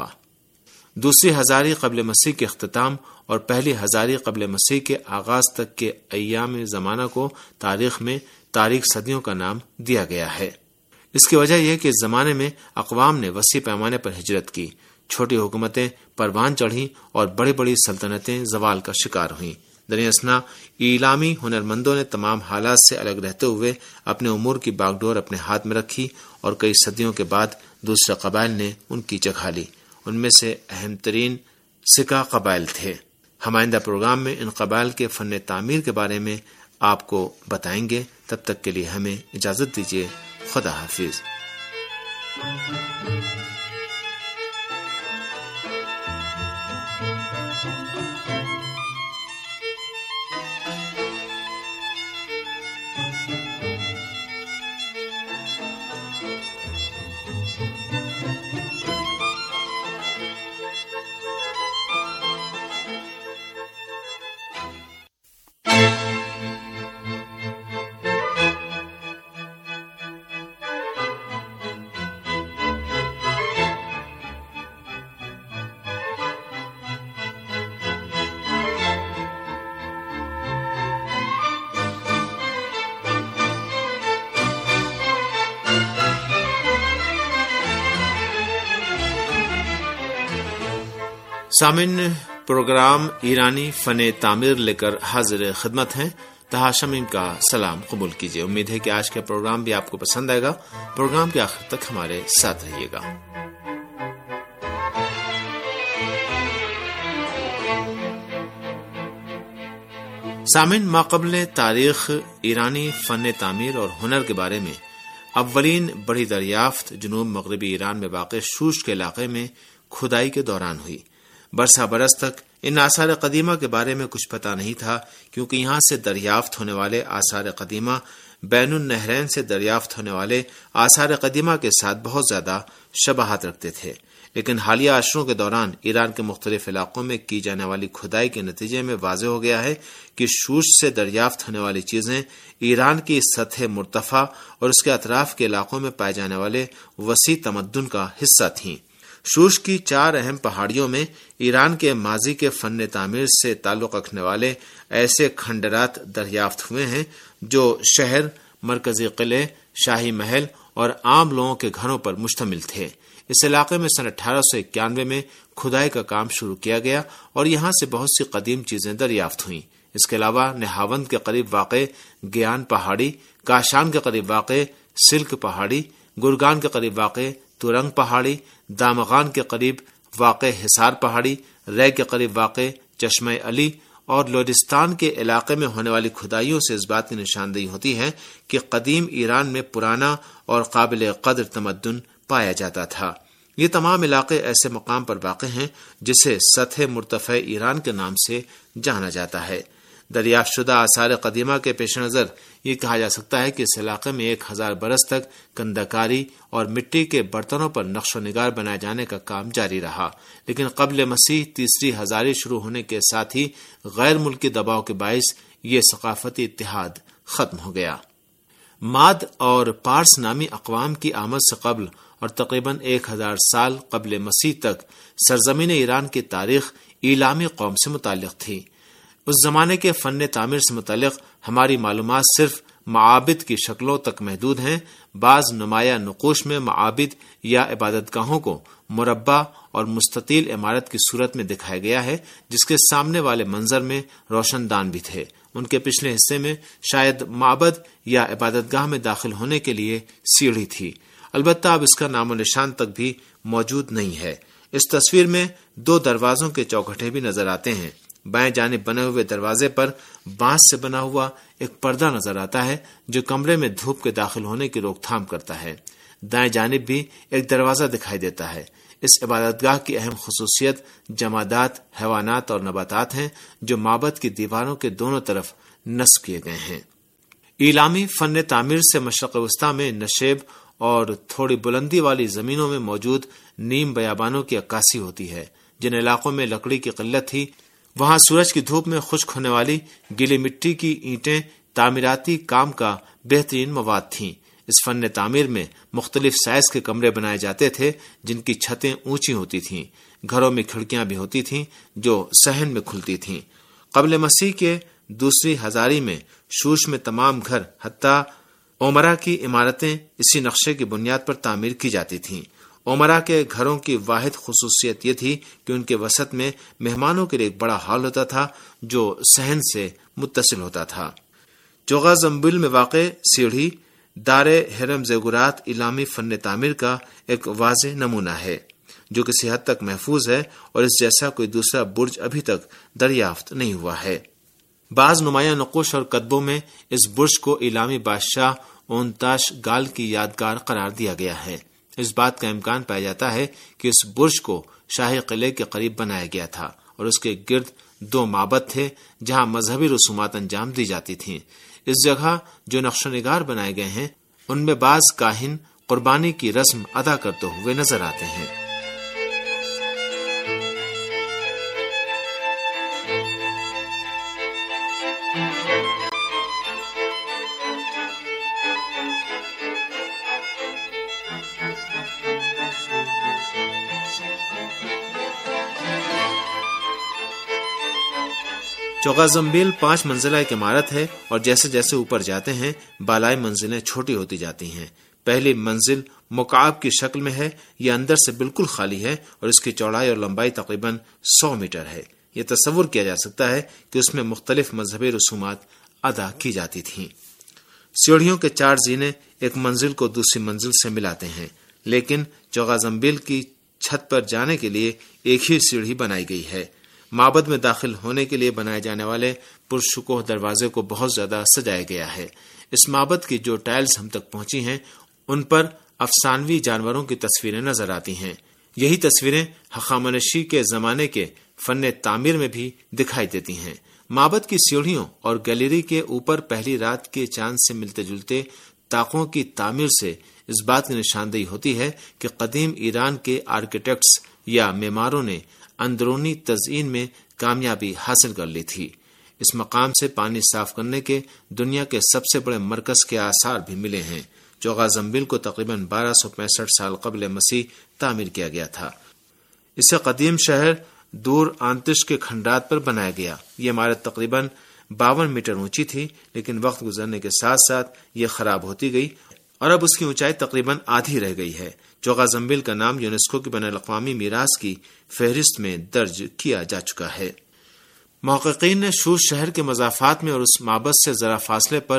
دوسری ہزاری قبل مسیح کے اختتام اور پہلی ہزاری قبل مسیح کے آغاز تک کے ایام زمانہ کو تاریخ میں تاریک صدیوں کا نام دیا گیا ہے۔ اس کی وجہ یہ کہ اس زمانے میں اقوام نے وسیع پیمانے پر ہجرت کی، چھوٹی حکومتیں پروان چڑھیں اور بڑی بڑی سلطنتیں زوال کا شکار ہوئیں۔ دریں ایلامی ہنرمندوں نے تمام حالات سے الگ رہتے ہوئے اپنے امور کی باغ ڈور اپنے ہاتھ میں رکھی اور کئی صدیوں کے بعد دوسرے قبائل نے ان کی جگہ لی۔ ان میں سے اہم ترین سکا قبائل تھے۔ ہم آئندہ پروگرام میں ان قبائل کے فن تعمیر کے بارے میں آپ کو بتائیں گے۔ تب تک کے لیے ہمیں اجازت دیجیے۔ خدا حافظ۔ سامعین، پروگرام ایرانی فن تعمیر لے کر حاضر خدمت ہیں۔ طاہر شمیم کا سلام قبول کیجیے۔ امید ہے کہ آج کا پروگرام بھی آپ کو پسند آئے گا۔ پروگرام کے آخر تک ہمارے ساتھ رہیے گا۔ سامعین، ماقبل تاریخ ایرانی فن تعمیر اور ہنر کے بارے میں اولین بڑی دریافت جنوب مغربی ایران میں واقع شوش کے علاقے میں کھدائی کے دوران ہوئی۔ برسہ برس تک ان آثار قدیمہ کے بارے میں کچھ پتہ نہیں تھا، کیونکہ یہاں سے دریافت ہونے والے آثار قدیمہ بین النہرین سے دریافت ہونے والے آثار قدیمہ کے ساتھ بہت زیادہ شباہت رکھتے تھے۔ لیکن حالیہ عشروں کے دوران ایران کے مختلف علاقوں میں کی جانے والی کھدائی کے نتیجے میں واضح ہو گیا ہے کہ شوش سے دریافت ہونے والی چیزیں ایران کی سطح مرتفع اور اس کے اطراف کے علاقوں میں پائے جانے والے وسیع تمدن کا حصہ تھیں۔ شوش کی 4 اہم پہاڑیوں میں ایران کے ماضی کے فن تعمیر سے تعلق رکھنے والے ایسے کھنڈرات دریافت ہوئے ہیں جو شہر، مرکزی قلعے، شاہی محل اور عام لوگوں کے گھروں پر مشتمل تھے۔ اس علاقے میں سن 1891 میں کھدائی کا کام شروع کیا گیا اور یہاں سے بہت سی قدیم چیزیں دریافت ہوئیں۔ اس کے علاوہ نہاوند کے قریب واقع گیان پہاڑی، کاشان کے قریب واقع سلک پہاڑی، گرگان کے قریب واقع تورنگ پہاڑی، دامغان کے قریب واقع حصار پہاڑی، رے کے قریب واقع چشمہ علی اور لورستان کے علاقے میں ہونے والی کھدائیوں سے اس بات کی نشاندہی ہوتی ہے کہ قدیم ایران میں پرانا اور قابل قدر تمدن پایا جاتا تھا۔ یہ تمام علاقے ایسے مقام پر واقع ہیں جسے سطح مرتفع ایران کے نام سے جانا جاتا ہے۔ دریافت شدہ آثار قدیمہ کے پیش نظر یہ کہا جا سکتا ہے کہ اس علاقے میں 1000 برس تک کندکاری اور مٹی کے برتنوں پر نقش و نگار بنائے جانے کا کام جاری رہا، لیکن قبل مسیح تیسری ہزاری شروع ہونے کے ساتھ ہی غیر ملکی دباؤ کے باعث یہ ثقافتی اتحاد ختم ہو گیا۔ ماد اور پارس نامی اقوام کی آمد سے قبل اور تقریباً 1000 سال قبل مسیح تک سرزمین ایران کی تاریخ ایلامی قوم سے متعلق تھی۔ اس زمانے کے فن تعمیر سے متعلق ہماری معلومات صرف معابد کی شکلوں تک محدود ہیں۔ بعض نمایاں نقوش میں معابد یا عبادت گاہوں کو مربع اور مستطیل عمارت کی صورت میں دکھایا گیا ہے، جس کے سامنے والے منظر میں روشن دان بھی تھے۔ ان کے پچھلے حصے میں شاید معبد یا عبادت گاہ میں داخل ہونے کے لیے سیڑھی تھی، البتہ اب اس کا نام و نشان تک بھی موجود نہیں ہے۔ اس تصویر میں 2 دروازوں کے چوکھٹے بھی نظر آتے ہیں۔ بائیں جانب بنے ہوئے دروازے پر بانس سے بنا ہوا ایک پردہ نظر آتا ہے جو کمرے میں دھوپ کے داخل ہونے کی روک تھام کرتا ہے۔ دائیں جانب بھی ایک دروازہ دکھائی دیتا ہے۔ اس عبادت گاہ کی اہم خصوصیت جمادات، حیوانات اور نباتات ہیں جو معبد کی دیواروں کے دونوں طرف نصب کیے گئے ہیں۔ ایلامی فن تعمیر سے مشرق وسطیٰ میں نشیب اور تھوڑی بلندی والی زمینوں میں موجود نیم بیابانوں کی عکاسی ہوتی ہے۔ جن علاقوں میں لکڑی کی قلت تھی وہاں سورج کی دھوپ میں خشک ہونے والی گیلی مٹی کی اینٹیں تعمیراتی کام کا بہترین مواد تھیں۔ اس فن تعمیر میں مختلف سائز کے کمرے بنائے جاتے تھے جن کی چھتیں اونچی ہوتی تھیں۔ گھروں میں کھڑکیاں بھی ہوتی تھیں جو صحن میں کھلتی تھیں۔ قبل مسیح کے دوسری ہزاری میں شوش میں تمام گھر حتیٰ اومرا کی عمارتیں اسی نقشے کی بنیاد پر تعمیر کی جاتی تھیں۔ اومرا کے گھروں کی واحد خصوصیت یہ تھی کہ ان کے وسط میں مہمانوں کے لیے ایک بڑا ہال ہوتا تھا جو صحن سے متصل ہوتا تھا۔ چوغا زمبیل میں واقع سیڑھی دار ہرم زیگورات ایلامی فن تعمیر کا ایک واضح نمونہ ہے جو کسی حد تک محفوظ ہے، اور اس جیسا کوئی دوسرا برج ابھی تک دریافت نہیں ہوا ہے۔ بعض نمایاں نقوش اور کتبوں میں اس برج کو ایلامی بادشاہ اونتاش گال کی یادگار قرار دیا گیا ہے۔ اس بات کا امکان پایا جاتا ہے کہ اس برج کو شاہی قلعے کے قریب بنایا گیا تھا اور اس کے گرد 2 معبد تھے جہاں مذہبی رسومات انجام دی جاتی تھیں۔ اس جگہ جو نقش و نگار بنائے گئے ہیں ان میں بعض کاہن قربانی کی رسم ادا کرتے ہوئے نظر آتے ہیں۔ چوغا زمبیل 5 منزلہ ایک عمارت ہے اور جیسے جیسے اوپر جاتے ہیں بالائی منزلیں چھوٹی ہوتی جاتی ہیں۔ پہلی منزل مکعب کی شکل میں ہے، یہ اندر سے بالکل خالی ہے اور اس کی چوڑائی اور لمبائی تقریباً 100 میٹر ہے۔ یہ تصور کیا جا سکتا ہے کہ اس میں مختلف مذہبی رسومات ادا کی جاتی تھیں۔ سیڑھیوں کے 4 زینے ایک منزل کو دوسری منزل سے ملاتے ہیں، لیکن چوغا زمبیل کی چھت پر جانے کے لیے ایک ہی سیڑھی بنائی گئی ہے۔ معبد میں داخل ہونے کے لیے بنائے جانے والے پرشکوہ دروازے کو بہت زیادہ سجایا گیا ہے۔ اس معبد کی جو ٹائلز ہم تک پہنچی ہیں ان پر افسانوی جانوروں کی تصویریں نظر آتی ہیں۔ یہی تصویریں ہخامنشی کے زمانے کے فن تعمیر میں بھی دکھائی دیتی ہیں۔ معبد کی سیڑھیوں اور گیلری کے اوپر پہلی رات کے چاند سے ملتے جلتے طاقوں کی تعمیر سے اس بات کی نشاندہی ہوتی ہے کہ قدیم ایران کے آرکیٹیکٹس یا معماروں نے اندرونی تزئین میں کامیابی حاصل کر لی تھی۔ اس مقام سے پانی صاف کرنے کے دنیا کے سب سے بڑے مرکز کے آثار بھی ملے ہیں۔ چوغا زمبیل کو تقریباً 1265 سال قبل مسیح تعمیر کیا گیا تھا۔ اسے قدیم شہر دور آنتش کے کھنڈرات پر بنایا گیا۔ یہ عمارت تقریباً 52 میٹر اونچی تھی، لیکن وقت گزرنے کے ساتھ ساتھ یہ خراب ہوتی گئی اور اب اس کی اونچائی تقریباً آدھی رہ گئی ہے۔ چوغا زمبیل کا نام یونیسکو کی بین الاقوامی میراث کی فہرست میں درج کیا جا چکا ہے۔ محققین نے شوش شہر کے مضافات میں اور اس معبد سے ذرا فاصلے پر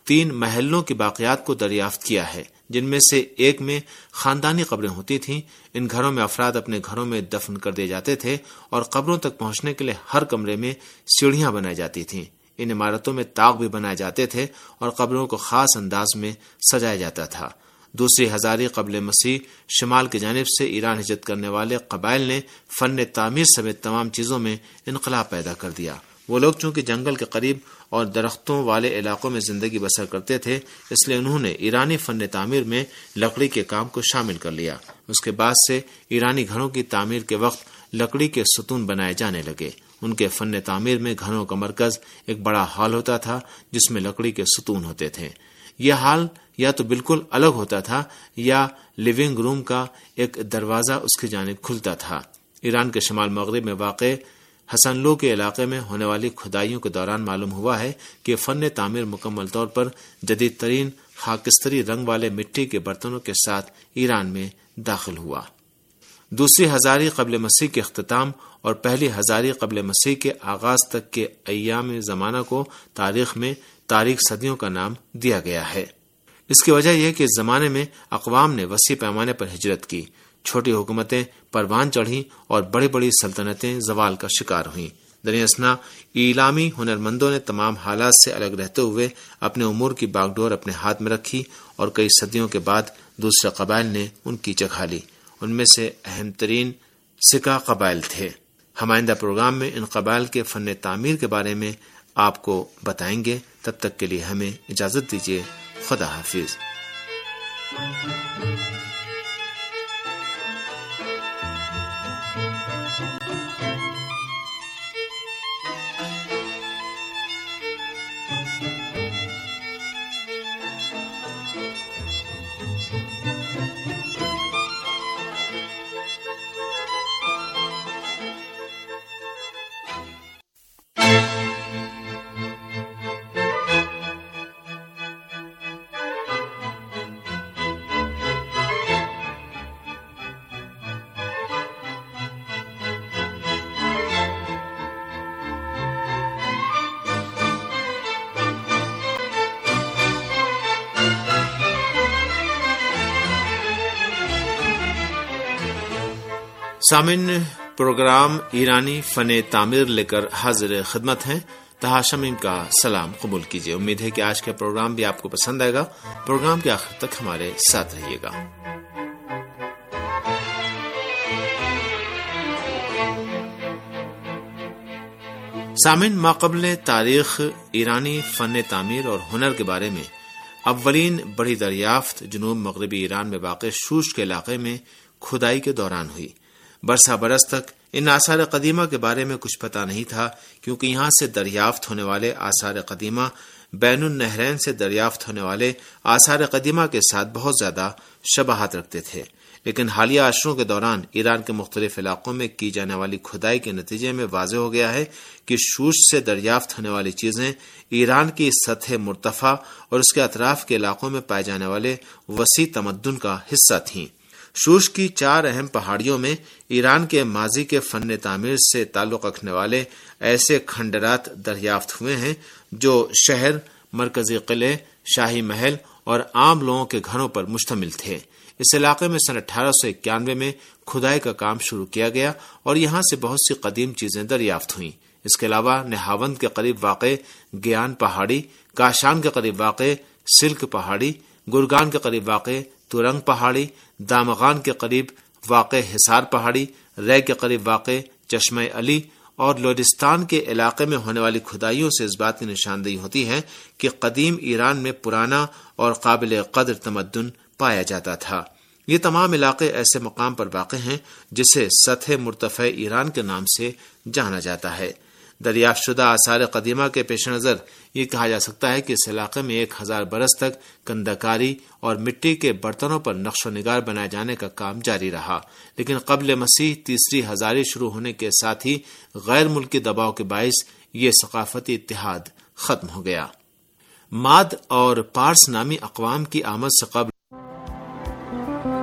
3 محلوں کی باقیات کو دریافت کیا ہے، جن میں سے ایک میں خاندانی قبریں ہوتی تھیں۔ ان گھروں میں افراد اپنے گھروں میں دفن کر دیے جاتے تھے اور قبروں تک پہنچنے کے لیے ہر کمرے میں سیڑھیاں بنائی جاتی تھیں۔ ان عمارتوں میں طاق بھی بنائے جاتے تھے اور قبروں کو خاص انداز میں سجایا جاتا تھا۔ دوسری ہزاری قبل مسیح شمال کی جانب سے ایران ہجرت کرنے والے قبائل نے فن تعمیر سمیت تمام چیزوں میں انقلاب پیدا کر دیا۔ وہ لوگ چونکہ جنگل کے قریب اور درختوں والے علاقوں میں زندگی بسر کرتے تھے، اس لیے انہوں نے ایرانی فن تعمیر میں لکڑی کے کام کو شامل کر لیا۔ اس کے بعد سے ایرانی گھروں کی تعمیر کے وقت لکڑی کے ستون بنائے جانے لگے۔ ان کے فن تعمیر میں گھروں کا مرکز ایک بڑا ہال ہوتا تھا جس میں لکڑی کے ستون ہوتے تھے۔ یہ ہال یا تو بالکل الگ ہوتا تھا یا لیونگ روم کا ایک دروازہ اس کی جانب کھلتا تھا۔ ایران کے شمال مغرب میں واقع حسن لو کے علاقے میں ہونے والی کھدائیوں کے دوران معلوم ہوا ہے کہ فن تعمیر مکمل طور پر جدید ترین خاکستری رنگ والے مٹی کے برتنوں کے ساتھ ایران میں داخل ہوا۔ دوسری ہزاری قبل مسیح کے اختتام اور پہلی ہزاری قبل مسیح کے آغاز تک کے ایام زمانہ کو تاریخ میں تاریخ صدیوں کا نام دیا گیا ہے۔ اس کی وجہ یہ کہ اس زمانے میں اقوام نے وسیع پیمانے پر ہجرت کی، چھوٹی حکومتیں پروان چڑھیں اور بڑی بڑی سلطنتیں زوال کا شکار ہوئیں۔ دریں اثنا ایلامی ہنرمندوں نے تمام حالات سے الگ رہتے ہوئے اپنے امور کی باغ ڈور اپنے ہاتھ میں رکھی اور کئی صدیوں کے بعد دوسرے قبائل نے ان کی جگہ لی۔ ان میں سے اہم ترین سکا قبائل تھے۔ ہم آئندہ پروگرام میں ان قبائل کے فن تعمیر کے بارے میں آپ کو بتائیں گے۔ تب تک کے لیے ہمیں اجازت دیجیے۔ خدا حافظ۔ سامعین، پروگرام ایرانی فن تعمیر لے کر حاضر خدمت ہیں۔ تحاشمین کا سلام قبول کیجیے۔ امید ہے کہ آج کا پروگرام بھی آپ کو پسند آئے گا۔ پروگرام کے آخر تک ہمارے ساتھ رہیے گا۔ سامعین، ماقبل تاریخ ایرانی فن تعمیر اور ہنر کے بارے میں اولین بڑی دریافت جنوب مغربی ایران میں واقع شوش کے علاقے میں کھدائی کے دوران ہوئی۔ برسہ برس تک ان آثار قدیمہ کے بارے میں کچھ پتہ نہیں تھا، کیونکہ یہاں سے دریافت ہونے والے آثار قدیمہ بین النہرین سے دریافت ہونے والے آثار قدیمہ کے ساتھ بہت زیادہ شباہت رکھتے تھے۔ لیکن حالیہ عشروں کے دوران ایران کے مختلف علاقوں میں کی جانے والی کھدائی کے نتیجے میں واضح ہو گیا ہے کہ شوش سے دریافت ہونے والی چیزیں ایران کی سطح مرتفع اور اس کے اطراف کے علاقوں میں پائے جانے والے وسیع تمدن کا حصہ تھیں۔ شوش کی 4 اہم پہاڑیوں میں ایران کے ماضی کے فن تعمیر سے تعلق رکھنے والے ایسے کھنڈرات دریافت ہوئے ہیں جو شہر، مرکزی قلعے، شاہی محل اور عام لوگوں کے گھروں پر مشتمل تھے۔ اس علاقے میں سن 1891 میں کھدائی کا کام شروع کیا گیا اور یہاں سے بہت سی قدیم چیزیں دریافت ہوئیں۔ اس کے علاوہ نہاوند کے قریب واقع گیان پہاڑی، کاشان کے قریب واقع سلک پہاڑی، گرگان کے قریب واقع تورنگ پہاڑی، دامغان کے قریب واقع حصار پہاڑی، رے کے قریب واقع چشمہ علی اور لورستان کے علاقے میں ہونے والی کھدائیوں سے اس بات کی نشاندہی ہوتی ہے کہ قدیم ایران میں پرانا اور قابل قدر تمدن پایا جاتا تھا۔ یہ تمام علاقے ایسے مقام پر واقع ہیں جسے سطح مرتفع ایران کے نام سے جانا جاتا ہے۔ دریافت شدہ آثار قدیمہ کے پیش نظر یہ کہا جا سکتا ہے کہ اس علاقے میں 1000 برس تک کندکاری اور مٹی کے برتنوں پر نقش و نگار بنائے جانے کا کام جاری رہا، لیکن قبل مسیح تیسری ہزاری شروع ہونے کے ساتھ ہی غیر ملکی دباؤ کے باعث یہ ثقافتی اتحاد ختم ہو گیا۔ ماد اور پارس نامی اقوام کی آمد سے قبل